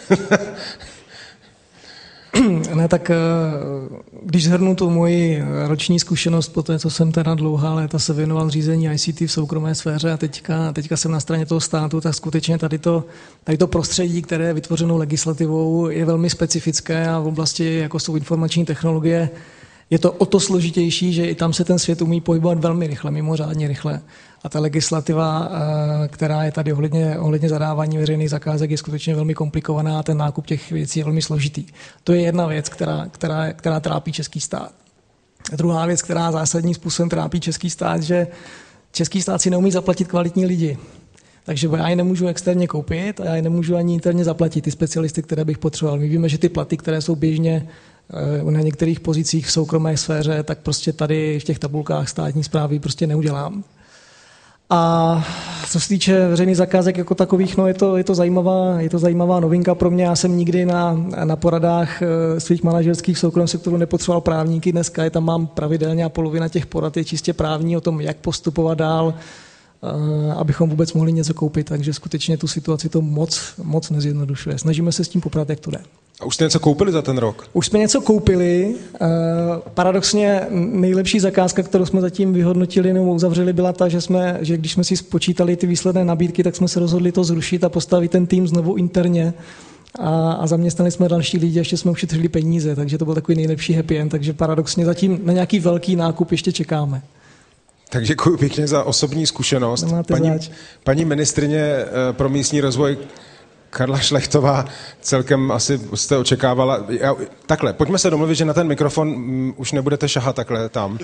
Ne, tak když shrnu tu moji roční zkušenost po té, co jsem teda dlouhá léta se věnoval řízení ICT v soukromé sféře a teďka jsem na straně toho státu, tak skutečně tady to prostředí, které je vytvořeno legislativou, je velmi specifické a v oblasti, jako jsou informační technologie, je to o to složitější, že i tam se ten svět umí pohybovat velmi rychle, mimořádně rychle. A ta legislativa, která je tady ohledně zadávání veřejných zakázek, je skutečně velmi komplikovaná a ten nákup těch věcí je velmi složitý. To je jedna věc, která trápí český stát. Druhá věc, která zásadním způsobem trápí český stát, že český stát si neumí zaplatit kvalitní lidi. Takže já je nemůžu externě koupit a já je nemůžu ani interně zaplatit, ty specialisty, které bych potřeboval. My víme, že ty platy, které jsou běžně na některých pozicích v soukromé sféře, tak prostě tady v těch tabulkách státní správy prostě neudělám. A co se týče veřejných zakázek jako takových, no je to zajímavá novinka pro mě. Já jsem nikdy na poradách svých manažerských v soukromém sektoru nepotřeboval právníky. Dneska je tam mám pravidelně a polovina těch porad je čistě právní o tom, jak postupovat dál, abychom vůbec mohli něco koupit. Takže skutečně tu situaci to moc nezjednodušuje. Snažíme se s tím poprat, jak to jde. A už jste něco koupili za ten rok? Už jsme něco koupili. Paradoxně nejlepší zakázka, kterou jsme zatím vyhodnotili nebo uzavřeli, byla ta, že když jsme si spočítali ty výsledné nabídky, tak jsme se rozhodli to zrušit a postavit ten tým znovu interně. A zaměstnali jsme další lidi, ještě jsme ušetřili peníze, takže to byl takový nejlepší happy end. Takže paradoxně zatím na nějaký velký nákup ještě čekáme. Tak děkuji pěkně za osobní zkušenost. Paní ministryně pro místní rozvoj Karla Šlechtová, celkem asi jste očekávala. Takhle, pojďme se domluvit, že na ten mikrofon už nebudete šahat takhle tam.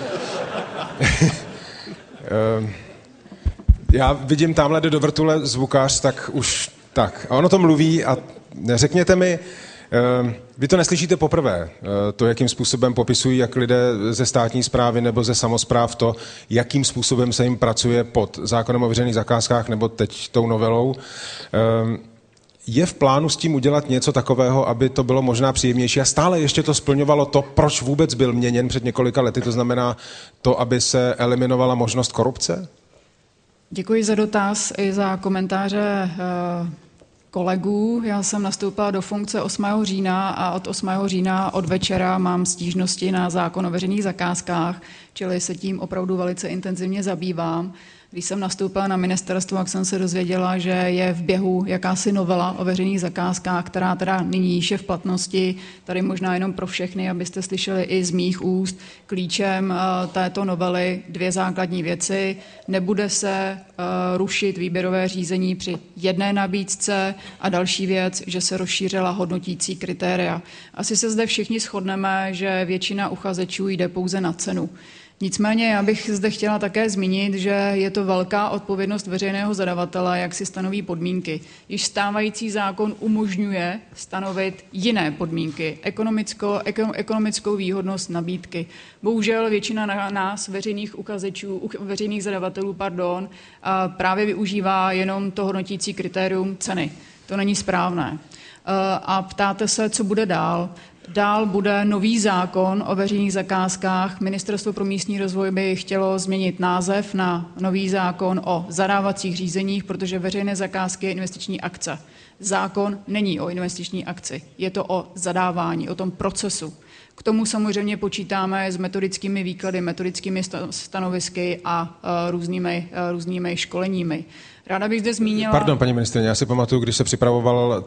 Já vidím, tamhle jde do vrtule zvukář, tak už tak. A ono to mluví a řekněte mi, vy to neslyšíte poprvé, to, jakým způsobem popisují jak lidé ze státní správy nebo ze samospráv to, jakým způsobem se jim pracuje pod zákonem o veřejných zakázkách nebo teď tou novelou. Je v plánu s tím udělat něco takového, aby to bylo možná příjemnější a stále ještě to splňovalo to, proč vůbec byl měněn před několika lety, to znamená to, aby se eliminovala možnost korupce? Děkuji za dotaz i za komentáře kolegů. Já jsem nastoupila do funkce 8. října a od 8. října od večera mám stížnosti na zákon o veřejných zakázkách, čili se tím opravdu velice intenzivně zabývám. Když jsem nastoupila na ministerstvo, tak jsem se dozvěděla, že je v běhu jakási novela o veřejných zakázkách, která teda nyní již je v platnosti. Tady možná jenom pro všechny, abyste slyšeli i z mých úst. Klíčem této novely 2 základní věci. Nebude se rušit výběrové řízení při jedné nabídce a další věc, že se rozšířila hodnotící kritéria. Asi se zde všichni shodneme, že většina uchazečů jde pouze na cenu. Nicméně já bych zde chtěla také zmínit, že je to velká odpovědnost veřejného zadavatele, jak si stanoví podmínky. Již stávající zákon umožňuje stanovit jiné podmínky, ekonomickou výhodnost nabídky. Bohužel většina nás, veřejných zadavatelů, právě využívá jenom to hodnotící kritérium ceny. To není správné. A ptáte se, co bude dál. Dál bude nový zákon o veřejných zakázkách. Ministerstvo pro místní rozvoj by chtělo změnit název na nový zákon o zadávacích řízeních, protože veřejné zakázky je investiční akce. Zákon není o investiční akci, je to o zadávání, o tom procesu. K tomu samozřejmě počítáme s metodickými výklady, metodickými stanovisky a různými školeními. Ráda bych zde zmínila... Pardon, paní ministryně, já si pamatuju, když se připravoval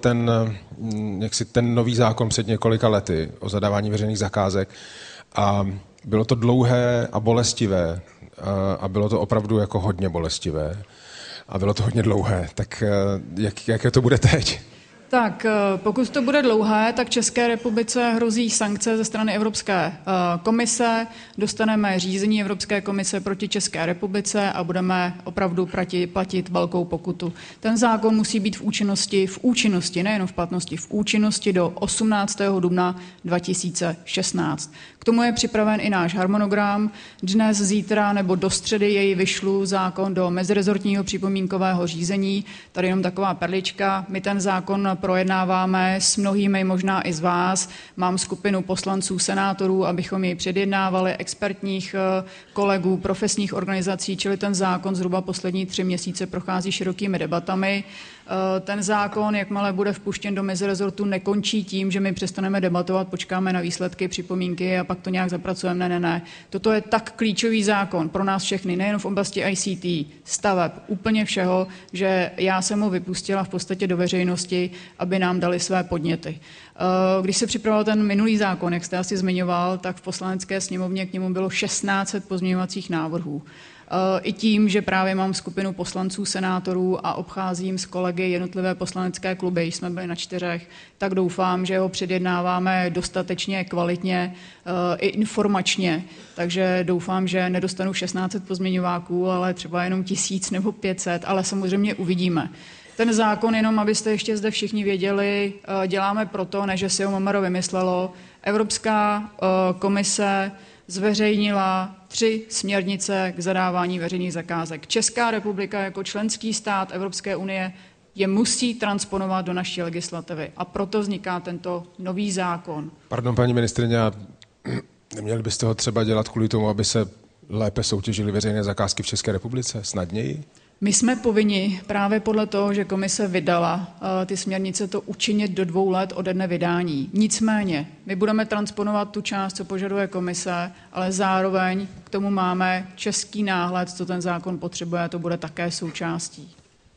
ten nový zákon před několika lety o zadávání veřejných zakázek a bylo to dlouhé a bolestivé a bylo to opravdu jako hodně bolestivé a bylo to hodně dlouhé. Tak jaké to bude teď? Tak pokud to bude dlouhé, tak České republice hrozí sankce ze strany Evropské komise, dostaneme řízení Evropské komise proti České republice a budeme opravdu platit velkou pokutu. Ten zákon musí být v účinnosti, nejen v platnosti, v účinnosti do 18. dubna 2016. K tomu je připraven i náš harmonogram. Dnes, zítra nebo do středy jej vyšlu zákon do mezirezortního připomínkového řízení. Tady jenom taková perlička. My ten zákon projednáváme s mnohými, možná i z vás. Mám skupinu poslanců, senátorů, abychom jej předjednávali, expertních kolegů, profesních organizací, čili ten zákon zhruba poslední 3 měsíce prochází širokými debatami. Ten zákon, jakmile bude vpuštěn do mezirezortu, nekončí tím, že my přestaneme debatovat, počkáme na výsledky, připomínky a pak to nějak zapracujeme. Ne. Toto je tak klíčový zákon pro nás všechny, nejen v oblasti ICT, staveb, úplně všeho, že já jsem ho vypustila v podstatě do veřejnosti, aby nám dali své podněty. Když se připravoval ten minulý zákon, jak jste asi zmiňoval, tak v Poslanecké sněmovně k němu bylo 1600 pozměňovacích návrhů. I tím, že právě mám skupinu poslanců, senátorů a obcházím s kolegy jednotlivé poslanecké kluby, jsme byli na 4, tak doufám, že ho předjednáváme dostatečně kvalitně i informačně. Takže doufám, že nedostanu 1600 pozměňováků, ale třeba jenom 1000 nebo 500, ale samozřejmě uvidíme. Ten zákon, jenom abyste ještě zde všichni věděli, děláme proto, ne že si ho MMR vymyslelo. Evropská komise zveřejnila 3 směrnice k zadávání veřejných zakázek. Česká republika jako členský stát Evropské unie je musí transponovat do naší legislativy a proto vzniká tento nový zákon. Pardon, paní ministryně, neměli byste ho třeba dělat kvůli tomu, aby se lépe soutěžily veřejné zakázky v České republice? Snadněji? My jsme povinni právě podle toho, že komise vydala ty směrnice, to učinit do 2 let ode dne vydání. Nicméně, my budeme transponovat tu část, co požaduje komise, ale zároveň k tomu máme český náhled, co ten zákon potřebuje, to bude také součástí.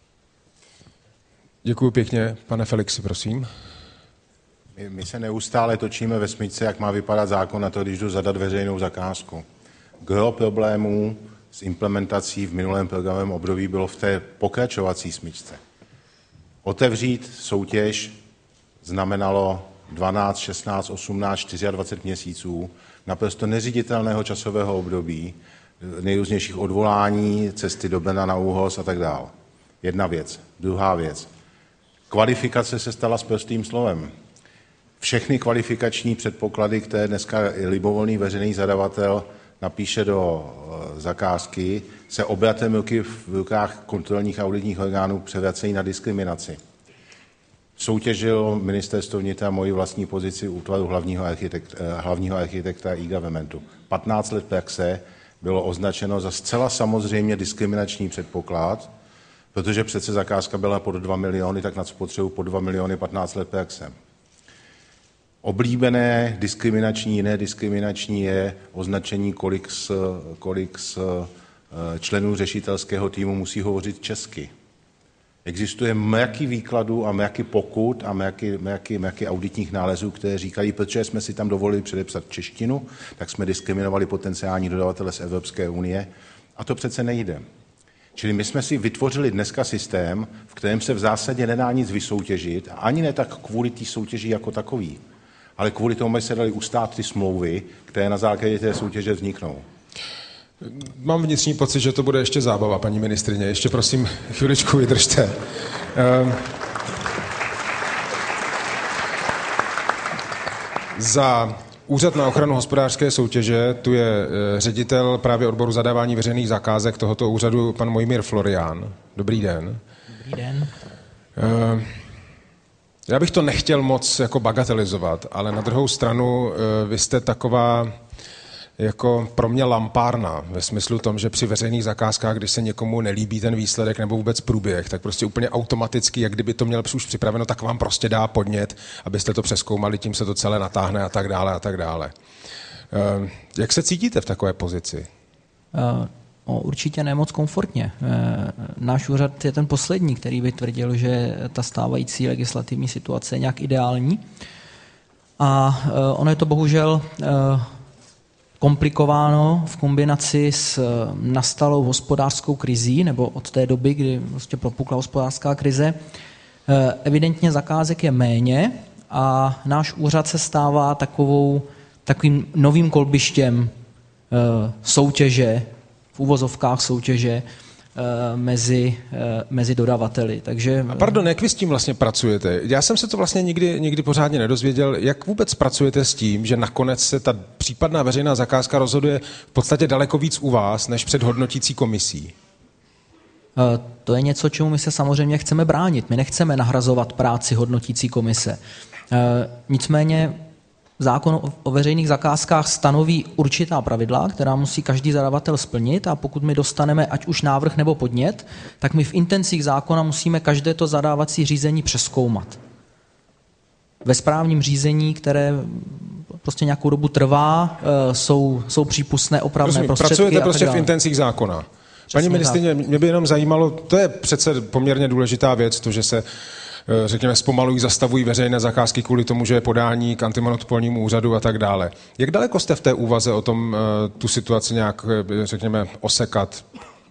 Děkuji pěkně. Pane Felixi, prosím. My se neustále točíme ve smyčce, jak má vypadat zákon na to, když jdu zadat veřejnou zakázku. Gro problémů s implementací v minulém programovém období bylo v té pokračovací smyčce. Otevřít soutěž znamenalo 12, 16, 18, 24 měsíců naprosto neřiditelného časového období, nejrůznějších odvolání, cesty do Brna na ÚHOS a tak dále. Jedna věc. Druhá věc. Kvalifikace se stala sprostým slovem. Všechny kvalifikační předpoklady, které dneska libovolný veřejný zadavatel napíše do zakázky, se obratem ruky v rukách kontrolních auditních orgánů převracejí na diskriminaci. soutěžilo ministerstvo vnitra moji vlastní pozici útvaru hlavního architekta e-governmentu. 15 let praxe bylo označeno za zcela samozřejmě diskriminační předpoklad, protože přece zakázka byla pod 2 miliony, tak na spotřebu pod 2 miliony 15 let praxe. Oblíbené jiné diskriminační je označení, kolik z členů řešitelského týmu musí hovořit česky. Existuje mraky výkladů a mraky pokut a mraky auditních nálezů, které říkají, protože jsme si tam dovolili předepsat češtinu, tak jsme diskriminovali potenciální dodavatele z Evropské unie a to přece nejde. Čili my jsme si vytvořili dneska systém, v kterém se v zásadě nedá nic vysoutěžit, a ani ne tak kvůli té soutěži jako takový, ale kvůli tomu, aby se dali ustát ty smlouvy, které na základě té soutěže vzniknou. Mám vnitřní pocit, že to bude ještě zábava, paní ministryně. Ještě prosím, chviličku vydržte. Za Úřad na ochranu hospodářské soutěže, tu je ředitel právě odboru zadávání veřejných zakázek tohoto úřadu, pan Mojmír Florián. Dobrý den. Dobrý den. Já bych to nechtěl moc jako bagatelizovat, ale na druhou stranu vy jste taková jako pro mě lampárna, ve smyslu tom, že při veřejných zakázkách, když se někomu nelíbí ten výsledek nebo vůbec průběh, tak prostě úplně automaticky, jak kdyby to měl už připraveno, tak vám prostě dá podnět, abyste to přezkoumali, tím se to celé natáhne a tak dále a tak dále. Jak se cítíte v takové pozici? Určitě ne moc komfortně. Náš úřad je ten poslední, který by tvrdil, že ta stávající legislativní situace je nějak ideální. A ono je to bohužel komplikováno v kombinaci s nastalou hospodářskou krizí, nebo od té doby, kdy vlastně propukla hospodářská krize. Evidentně zakázek je méně a náš úřad se stává takovým novým kolbištěm soutěže, v uvozovkách soutěže mezi dodavateli. Takže... Pardon, jak vy s tím vlastně pracujete? Já jsem se to vlastně nikdy pořádně nedozvěděl. Jak vůbec pracujete s tím, že nakonec se ta případná veřejná zakázka rozhoduje v podstatě daleko víc u vás, než před hodnotící komisí? To je něco, čemu my se samozřejmě chceme bránit. My nechceme nahrazovat práci hodnotící komise. Nicméně zákon o veřejných zakázkách stanoví určitá pravidla, která musí každý zadavatel splnit, a pokud my dostaneme ať už návrh nebo podnět, tak my v intencích zákona musíme každé to zadávací řízení přezkoumat. Ve správním řízení, které prostě nějakou dobu trvá, jsou přípustné opravné prostředky. Pracujete prostě v intencích zákona. Paní ministryně, mě by jenom zajímalo, to je přece poměrně důležitá věc, to, že se řekněme, zpomalují, zastavují veřejné zakázky kvůli tomu, že je podání k antimonopolnímu úřadu a tak dále. Jak daleko jste v té úvaze o tom tu situaci nějak, řekněme, osekat,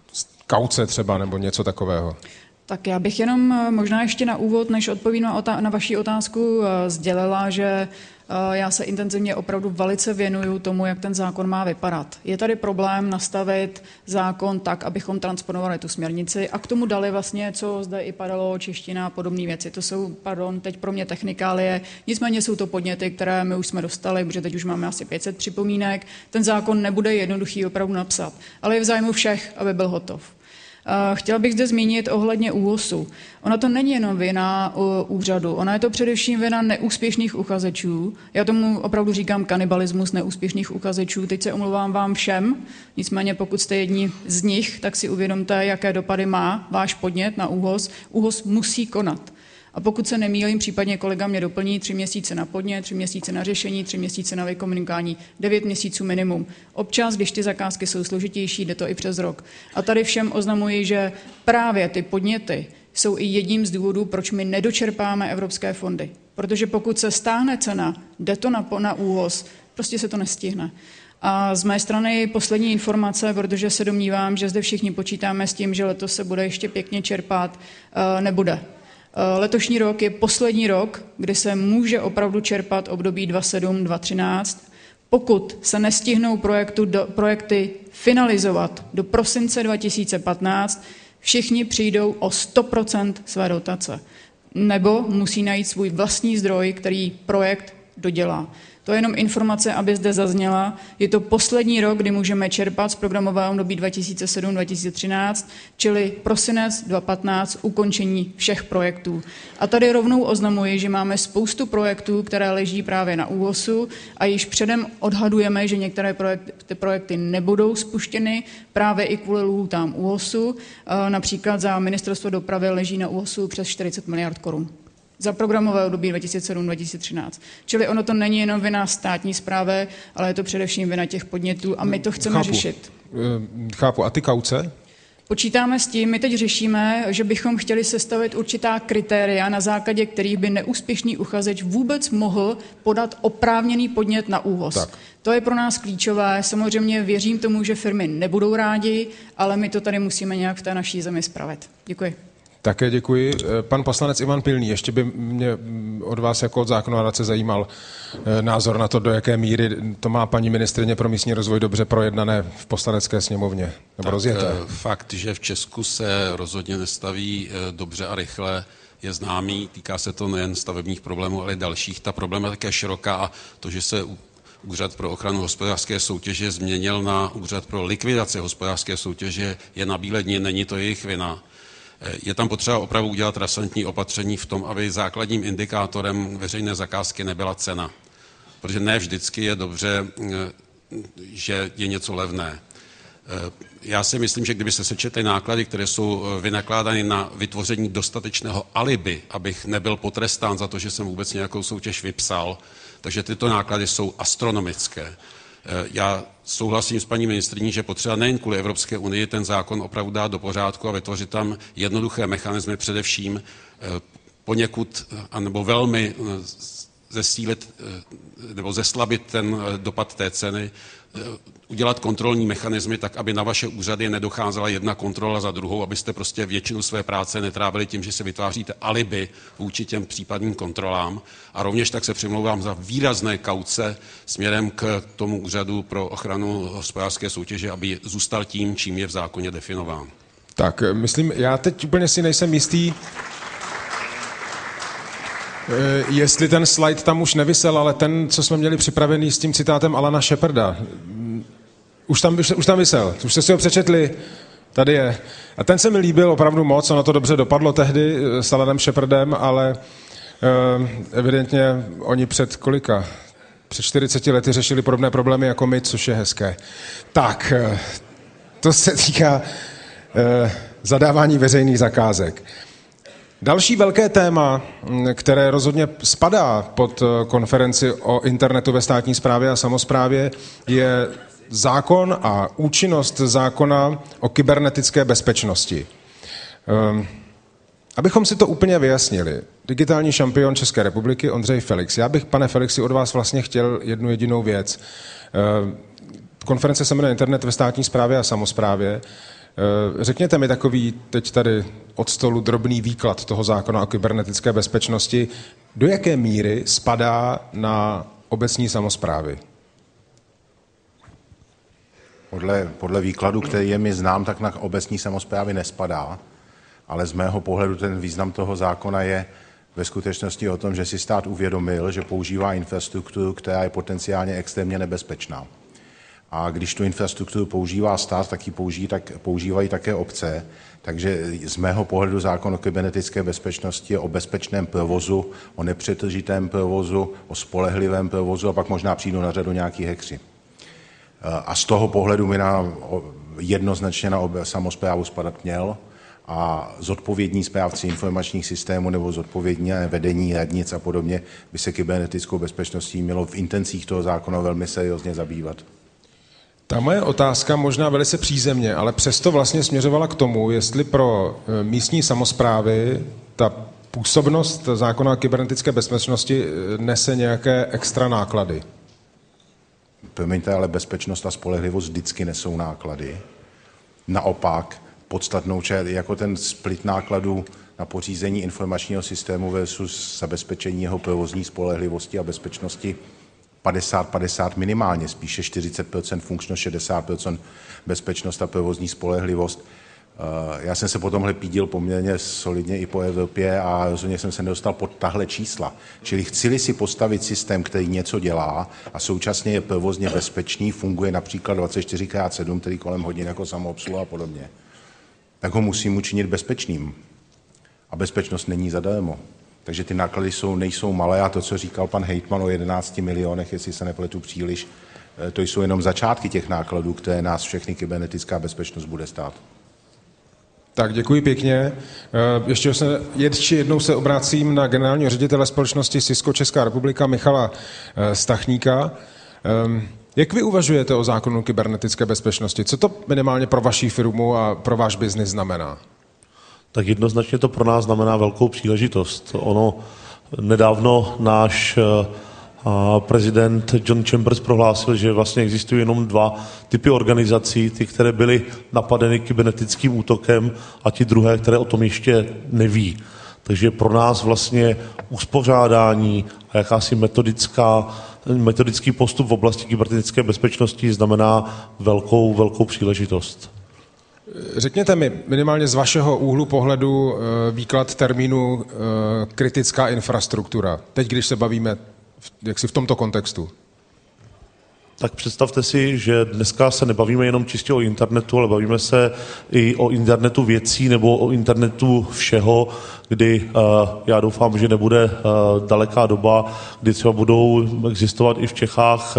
kauce třeba nebo něco takového? Tak já bych jenom možná ještě na úvod, než odpovím na vaši otázku, sdělila, že já se intenzivně opravdu velice věnuju tomu, jak ten zákon má vypadat. Je tady problém nastavit zákon tak, abychom transponovali tu směrnici a k tomu dali vlastně, co zde i padalo, čeština a podobné věci. To jsou, teď pro mě technikálie, nicméně jsou to podněty, které my už jsme dostali, protože teď už máme asi 500 připomínek. Ten zákon nebude jednoduchý opravdu napsat, ale je v zájmu všech, aby byl hotov. Chtěla bych zde zmínit ohledně ÚOHSu. Ona to není jenom vina úřadu, ona je to především vina neúspěšných uchazečů. Já tomu opravdu říkám kanibalismus neúspěšných uchazečů. Teď se omlouvám vám všem, nicméně pokud jste jedni z nich, tak si uvědomte, jaké dopady má váš podnět na ÚOHS. ÚOHS musí konat. A pokud se nemýlím, případně kolega mě doplní, 3 měsíce na podnět, 3 měsíce na řešení, 3 měsíce na vykomunikání, 9 měsíců minimum. Občas, když ty zakázky jsou složitější, jde to i přes rok. A tady všem oznamuji, že právě ty podněty jsou i jedním z důvodů, proč my nedočerpáme evropské fondy. Protože pokud se stáhne cena, jde to na ÚOHS, prostě se to nestihne. A z mé strany poslední informace, protože se domnívám, že zde všichni počítáme s tím, že letos se bude ještě pěkně čerpat, nebude. Letošní rok je poslední rok, kdy se může opravdu čerpat období 2007-2013. Pokud se nestihnou projekty finalizovat do prosince 2015, všichni přijdou o 100% své dotace. Nebo musí najít svůj vlastní zdroj, který projekt dodělá. To je jenom informace, aby zde zazněla. Je to poslední rok, kdy můžeme čerpat z programového období 2007-2013, čili prosinec 2015, ukončení všech projektů. A tady rovnou oznamuji, že máme spoustu projektů, které leží právě na ÚOHSu a již předem odhadujeme, že některé projekty nebudou spuštěny právě i kvůli lhůtám ÚOHSu. Například za ministerstvo dopravy leží na ÚOHSu přes 40 miliard korun. Za programové období 2007-2013. Čili ono to není jenom vina státní správy, ale je to především vina těch podnětů a my to chceme řešit. Chápu. A ty kauce? Počítáme s tím, my teď řešíme, že bychom chtěli sestavit určitá kritéria, na základě kterých by neúspěšný uchazeč vůbec mohl podat oprávněný podnět na ÚOHS. Tak. To je pro nás klíčové. Samozřejmě věřím tomu, že firmy nebudou rádi, ale my to tady musíme nějak v té naší zemi spravit. Děkuji. Také děkuji. Pan poslanec Ivan Pilný, ještě by mě od vás jako od zákonodárce zajímal názor na to, do jaké míry to má paní ministryně pro místní rozvoj dobře projednané v poslanecké sněmovně, nebo rozjeté. Fakt, že v Česku se rozhodně nestaví dobře a rychle, je známý. Týká se to nejen stavebních problémů, ale i dalších. Ta problematika je široká a to, že se Úřad pro ochranu hospodářské soutěže změnil na Úřad pro likvidaci hospodářské soutěže, je na bílé dni, není to jejich vina. Je tam potřeba opravdu udělat razantní opatření v tom, aby základním indikátorem veřejné zakázky nebyla cena. Protože ne vždycky je dobře, že je něco levné. Já si myslím, že kdyby se sečetly náklady, které jsou vynakládány na vytvoření dostatečného alibi, abych nebyl potrestán za to, že jsem vůbec nějakou soutěž vypsal, takže tyto náklady jsou astronomické. Já souhlasím s paní ministryní, že potřeba nejen kvůli Evropské unii ten zákon opravdu dát do pořádku a vytvořit tam jednoduché mechanismy, především poněkud anebo velmi zesílit nebo zeslabit ten dopad té ceny, udělat kontrolní mechanismy tak, aby na vaše úřady nedocházela jedna kontrola za druhou, abyste prostě většinu své práce netrávili tím, že se vytváříte alibi vůči těm případným kontrolám. A rovněž tak se přimlouvám za výrazné kauce směrem k tomu úřadu pro ochranu hospodářské soutěže, aby zůstal tím, čím je v zákoně definován. Tak, myslím, já teď úplně si nejsem jistý, jestli ten slide tam už nevysel, ale ten, co jsme měli připravený s tím citátem Alana Sheparda, už tam vysel, už jste si ho přečetli, tady je. A ten se mi líbil opravdu moc, ono to dobře dopadlo tehdy s Alanem Shepardem, ale evidentně oni před 40 lety řešili podobné problémy jako my, což je hezké. Tak, to se týká zadávání veřejných zakázek. Další velké téma, které rozhodně spadá pod konferenci o internetu ve státní správě a samosprávě, je zákon a účinnost zákona o kybernetické bezpečnosti. Abychom si to úplně vyjasnili, digitální šampion České republiky Ondřej Felix. Já bych, pane Felixi, od vás vlastně chtěl jednu jedinou věc. Konference se jmenuje Internet ve státní správě a samosprávě. Řekněte mi takový teď tady od stolu drobný výklad toho zákona o kybernetické bezpečnosti. Do jaké míry spadá na obecní samosprávy? Podle výkladu, který je mi znám, tak na obecní samosprávy nespadá, ale z mého pohledu ten význam toho zákona je ve skutečnosti o tom, že si stát uvědomil, že používá infrastrukturu, která je potenciálně extrémně nebezpečná. A když tu infrastrukturu používá stát, tak ji používají také obce. Takže z mého pohledu zákon o kybernetické bezpečnosti je o bezpečném provozu, o nepřetržitém provozu, o spolehlivém provozu a pak možná přijdou na řadu nějaký hackři. A z toho pohledu mi jednoznačně na samosprávu spadat měl a zodpovědní správci informačních systémů nebo zodpovědní vedení radnic a podobně by se kybernetickou bezpečností mělo v intencích toho zákona velmi seriózně zabývat. Ta moje otázka možná velice přízemně, ale přesto vlastně směřovala k tomu, jestli pro místní samosprávy ta působnost zákona o kybernetické bezpečnosti nese nějaké extra náklady. Promiňte, ale bezpečnost a spolehlivost vždycky nesou náklady. Naopak, podstatnou část, jako ten split nákladů na pořízení informačního systému versus zabezpečení jeho provozní spolehlivosti a bezpečnosti 50-50 minimálně, spíše 40% funkčnost, 60% bezpečnost a provozní spolehlivost. Já jsem se po tomhle pídil poměrně solidně i po Evropě a rozhodně jsem se nedostal pod tahle čísla. Čili chci-li si postavit systém, který něco dělá a současně je provozně bezpečný, funguje například 24x7, který kolem hodin jako samoobsluha a podobně, tak ho musím učinit bezpečným. A bezpečnost není zadarmo. Takže ty náklady nejsou malé a to, co říkal pan hejtman o 11 milionech, jestli se nepletu příliš, to jsou jenom začátky těch nákladů, které nás všechny kybernetická bezpečnost bude stát. Tak děkuji pěkně. Ještě jednou se obracím na generálního ředitele společnosti Cisco Česká republika Michala Stachníka. Jak vy uvažujete o zákonu kybernetické bezpečnosti? Co to minimálně pro vaši firmu a pro váš biznis znamená? Tak jednoznačně to pro nás znamená velkou příležitost. Nedávno náš prezident John Chambers prohlásil, že vlastně existují jenom 2 typy organizací, ty, které byly napadeny kybernetickým útokem a ti druhé, které o tom ještě neví. Takže pro nás vlastně uspořádání a jakási metodický postup v oblasti kybernetické bezpečnosti znamená velkou příležitost. Řekněte mi minimálně z vašeho úhlu pohledu výklad termínu kritická infrastruktura. Teď, když se bavíme jaksi v tomto kontextu. Tak představte si, že dneska se nebavíme jenom čistě o internetu, ale bavíme se i o internetu věcí nebo o internetu všeho, kdy já doufám, že nebude daleká doba, kdy třeba budou existovat i v Čechách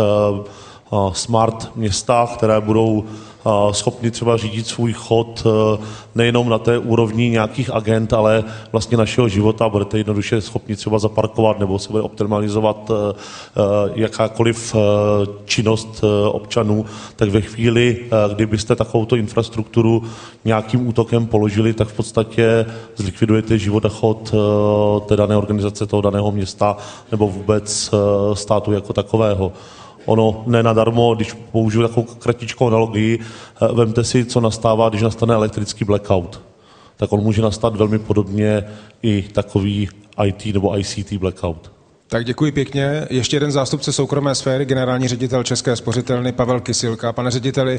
smart města, které budou schopni třeba řídit svůj chod nejenom na té úrovni nějakých agent, ale vlastně našeho života. Budete jednoduše schopni třeba zaparkovat nebo se bude optimalizovat jakákoliv činnost občanů. Tak ve chvíli, kdybyste takovouto infrastrukturu nějakým útokem položili, tak v podstatě zlikvidujete život a chod té dané organizace, toho daného města nebo vůbec státu jako takového. Ono nenadarmo, když použiju takovou kratičkou analogii, vemte si, co nastává, když nastane elektrický blackout. Tak on může nastat velmi podobně i takový IT nebo ICT blackout. Tak děkuji pěkně. Ještě jeden zástupce soukromé sféry, generální ředitel České spořitelny Pavel Kysilka. Pane řediteli,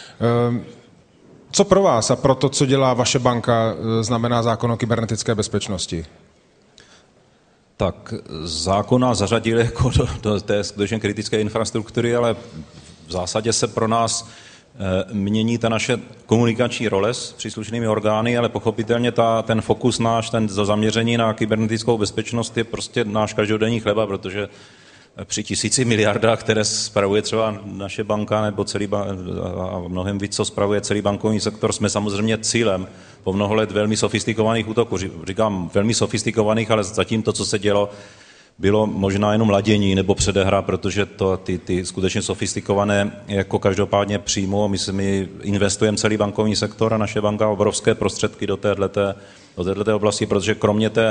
co pro vás a pro to, co dělá vaše banka, znamená zákon o kybernetické bezpečnosti? Tak zákona zařadili jako do té skutečně kritické infrastruktury, ale v zásadě se pro nás mění ta naše komunikační role s příslušnými orgány, ale pochopitelně ten fokus náš, ten zaměření na kybernetickou bezpečnost je prostě náš každodenní chleba, protože při 1000 miliardách, které spravuje třeba naše banka nebo a mnohem víc, co spravuje celý bankovní sektor, jsme samozřejmě cílem po mnoho let velmi sofistikovaných útoků. Říkám velmi sofistikovaných, ale zatím to, co se dělo, bylo možná jenom ladění nebo předehra, protože ty skutečně sofistikované jako každopádně přijmou. My investujeme celý bankovní sektor a naše banka obrovské prostředky do této oblasti, protože kromě té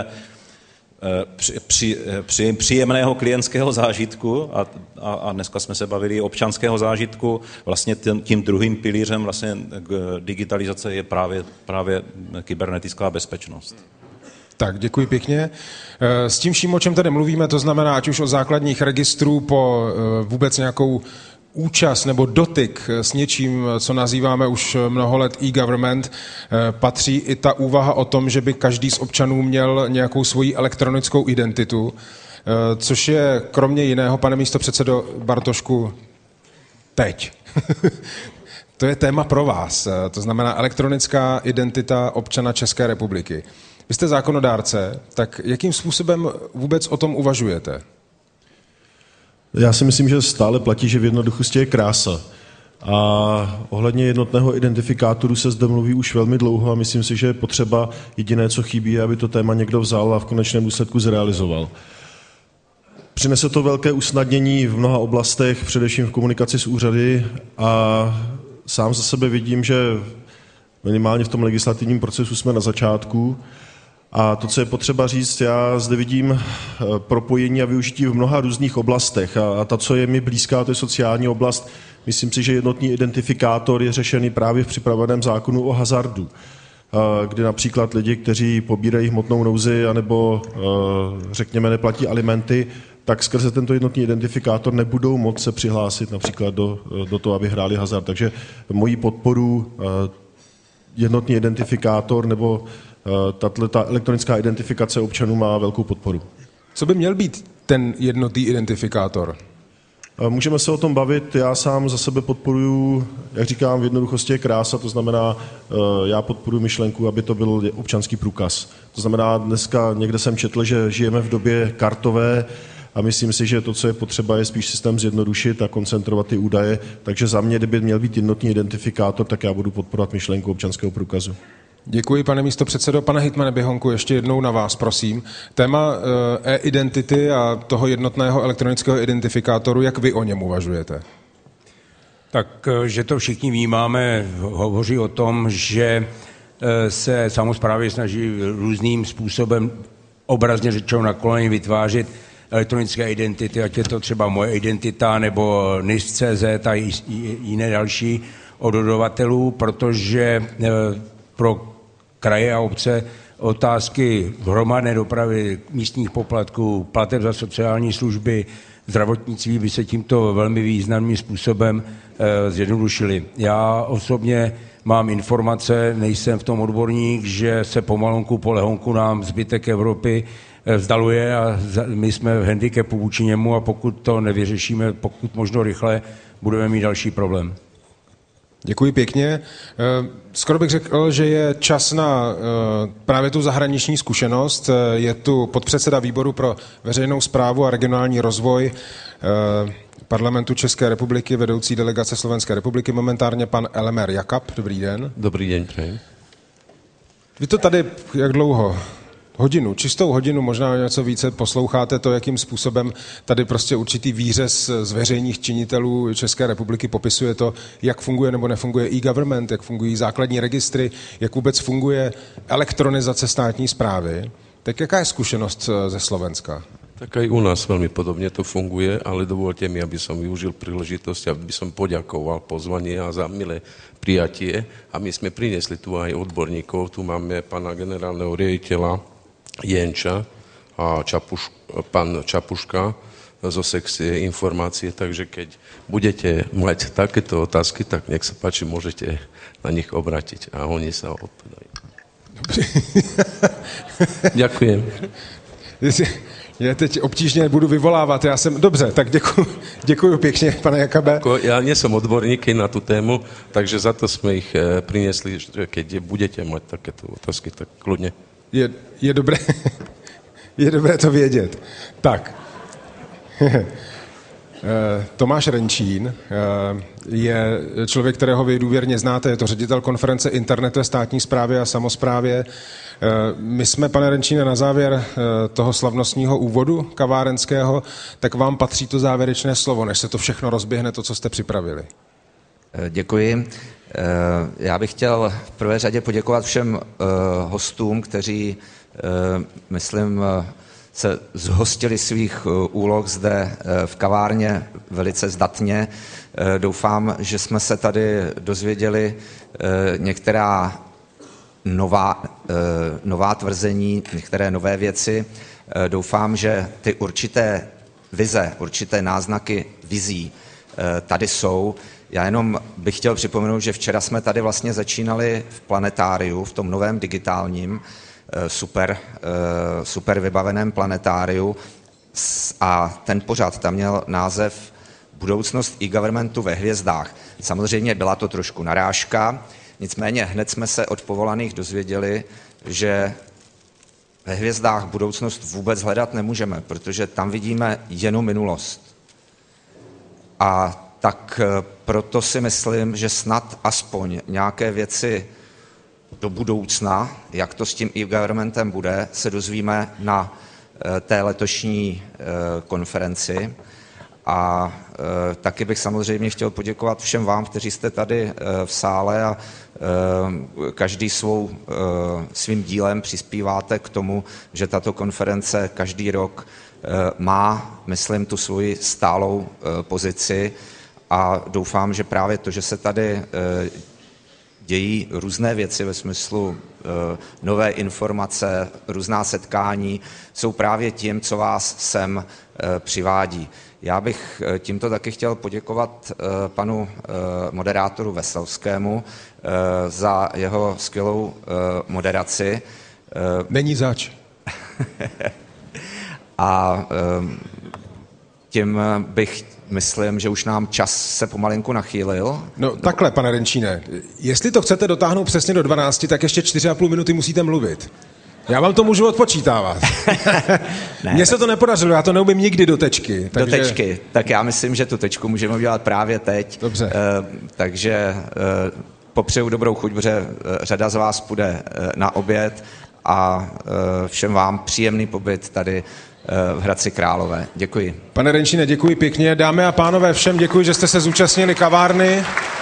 příjemného klientského zážitku a dneska jsme se bavili občanského zážitku, vlastně tím druhým pilířem vlastně digitalizace je právě kybernetická bezpečnost. Tak, děkuji pěkně. S tím vším, o čem tady mluvíme, to znamená, ať už o základních registrů po vůbec nějakou účast nebo dotyk s něčím, co nazýváme už mnoho let e-government, patří i ta úvaha o tom, že by každý z občanů měl nějakou svoji elektronickou identitu, což je kromě jiného, pane místopředsedo Bartošku, teď. To je téma pro vás, to znamená elektronická identita občana České republiky. Vy jste zákonodárce, tak jakým způsobem vůbec o tom uvažujete? Já si myslím, že stále platí, že v jednoduchosti je krása. A ohledně jednotného identifikátoru se zde mluví už velmi dlouho a myslím si, že je potřeba, jediné, co chybí, je, aby to téma někdo vzal a v konečném důsledku zrealizoval. Přinese to velké usnadnění v mnoha oblastech, především v komunikaci s úřady a sám za sebe vidím, že minimálně v tom legislativním procesu jsme na začátku. A to, co je potřeba říct, já zde vidím propojení a využití v mnoha různých oblastech. A ta, co je mi blízká, to je sociální oblast. Myslím si, že jednotný identifikátor je řešený právě v připraveném zákonu o hazardu, kdy například lidi, kteří pobírají hmotnou nouzi anebo řekněme neplatí alimenty, tak skrze tento jednotný identifikátor nebudou moct se přihlásit například do toho, aby hráli hazard. Takže moji podporu jednotný identifikátor nebo ta elektronická identifikace občanů má velkou podporu. Co by měl být ten jednotný identifikátor? Můžeme se o tom bavit, já sám za sebe podporuji, jak říkám, v jednoduchosti je krása, to znamená, já podporuji myšlenku, aby to byl občanský průkaz. To znamená, dneska někde jsem četl, že žijeme v době kartové a myslím si, že to, co je potřeba, je spíš systém zjednodušit a koncentrovat ty údaje, takže za mě, kdyby měl být jednotný identifikátor, tak já budu podporovat myšlenku občanského průkazu. Děkuji, pane místopředsedo. Pane hejtmane Běhounku, ještě jednou na vás, prosím. Téma e-identity a toho jednotného elektronického identifikátoru, jak vy o něm uvažujete? Tak, že to všichni vnímáme, hovoří o tom, že se samosprávy snaží různým způsobem, obrazně řečeno na koleni, vytvářet elektronické identity, ať je to třeba moje identita nebo NIS.cz a jiné další od dodavatelů, protože pro kraje a obce otázky hromadné dopravy, místních poplatků, plateb za sociální služby, zdravotnictví by se tímto velmi významným způsobem zjednodušily. Já osobně mám informace, nejsem v tom odborník, že se pomalonku po lehonku nám zbytek Evropy vzdaluje a my jsme v handicapu vůči němu a pokud to nevyřešíme, pokud možno rychle, budeme mít další problém. Děkuji pěkně. Skoro bych řekl, že je čas na právě tu zahraniční zkušenost. Je tu podpředseda výboru pro veřejnou správu a regionální rozvoj Parlamentu České republiky, vedoucí delegace Slovenské republiky, momentárně pan Elemer Jakab. Dobrý den. Dobrý den, přeji. Vy to tady jak dlouho? Hodinu, čistou hodinu, možná něco více, posloucháte to, jakým způsobem tady prostě určitý výřez z veřejných činitelů České republiky popisuje to, jak funguje nebo nefunguje e-government, jak fungují základní registry, jak vůbec funguje elektronizace státní správy. Tak jaká je zkušenost ze Slovenska? Tak aj u nás veľmi podobne to funguje, ale dovolte mi, aby som využil príležitosť, aby som poďakoval pozvanie a za milé prijatie. A my sme priniesli tu aj odborníkov. Tu máme pána generálneho riaditeľa Jenča a pán Čapuška zo sekcie informácie, takže keď budete mať takéto otázky, tak nech sa páči, môžete na nich obrátiť a oni sa odpovedajú. Ďakujem. Já teď obtížně budu vyvolávat, dobře, tak děkuju pěkně, pane Jakabe. Ja nie som odborník na tú tému, takže za to sme ich priniesli, že keď budete mať takéto otázky, tak kľudne. Je dobré to vědět. Tak. Tomáš Renčín je člověk, kterého vy důvěrně znáte, je to ředitel konference Internet ve státní správě a samosprávě. My jsme, pane Renčíne, na závěr toho slavnostního úvodu kavárenského, tak vám patří to závěrečné slovo, než se to všechno rozběhne, to, co jste připravili. Děkuji. Já bych chtěl v prvé řadě poděkovat všem hostům, kteří, myslím, se zhostili svých úloh zde v kavárně velice zdatně. Doufám, že jsme se tady dozvěděli některá nová tvrzení, některé nové věci. Doufám, že ty určité vize, určité náznaky vizí tady jsou. Já jenom bych chtěl připomenout, že včera jsme tady vlastně začínali v planetáriu, v tom novém digitálním, super vybaveném planetáriu a ten pořad tam měl název Budoucnost e-governmentu ve hvězdách. Samozřejmě byla to trošku narážka, nicméně hned jsme se od povolaných dozvěděli, že ve hvězdách budoucnost vůbec hledat nemůžeme, protože tam vidíme jenom minulost. A tak proto si myslím, že snad aspoň nějaké věci do budoucna, jak to s tím e-governmentem bude, se dozvíme na té letošní konferenci. A taky bych samozřejmě chtěl poděkovat všem vám, kteří jste tady v sále a každý svým dílem přispíváte k tomu, že tato konference každý rok má, myslím, tu svoji stálou pozici a doufám, že právě to, že se tady dějí různé věci ve smyslu nové informace, různá setkání jsou právě tím, co vás sem přivádí. Já bych tímto taky chtěl poděkovat panu moderátoru Veselovskému za jeho skvělou moderaci. Není zač. A tím myslím, že už nám čas se pomalinku nachýlil. No takhle, pane Renčíne, jestli to chcete dotáhnout přesně do 12, tak ještě 4,5 minuty musíte mluvit. Já vám to můžu odpočítávat. Mně se to nepodařilo, já to neumím nikdy do tečky. Takže... Do tečky, tak já myslím, že tu tečku můžeme udělat právě teď. Dobře. Takže popřeju dobrou chuť, protože řada z vás půjde na oběd a všem vám příjemný pobyt tady v Hradci Králové. Děkuji. Pane Renčíne, děkuji pěkně. Dámy a pánové, všem děkuji, že jste se zúčastnili kavárny.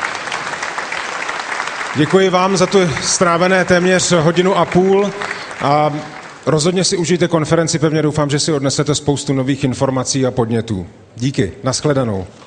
Děkuji vám za tu strávené téměř 1,5 hodiny a rozhodně si užijte konferenci, pevně doufám, že si odnesete spoustu nových informací a podnětů. Díky, nashledanou.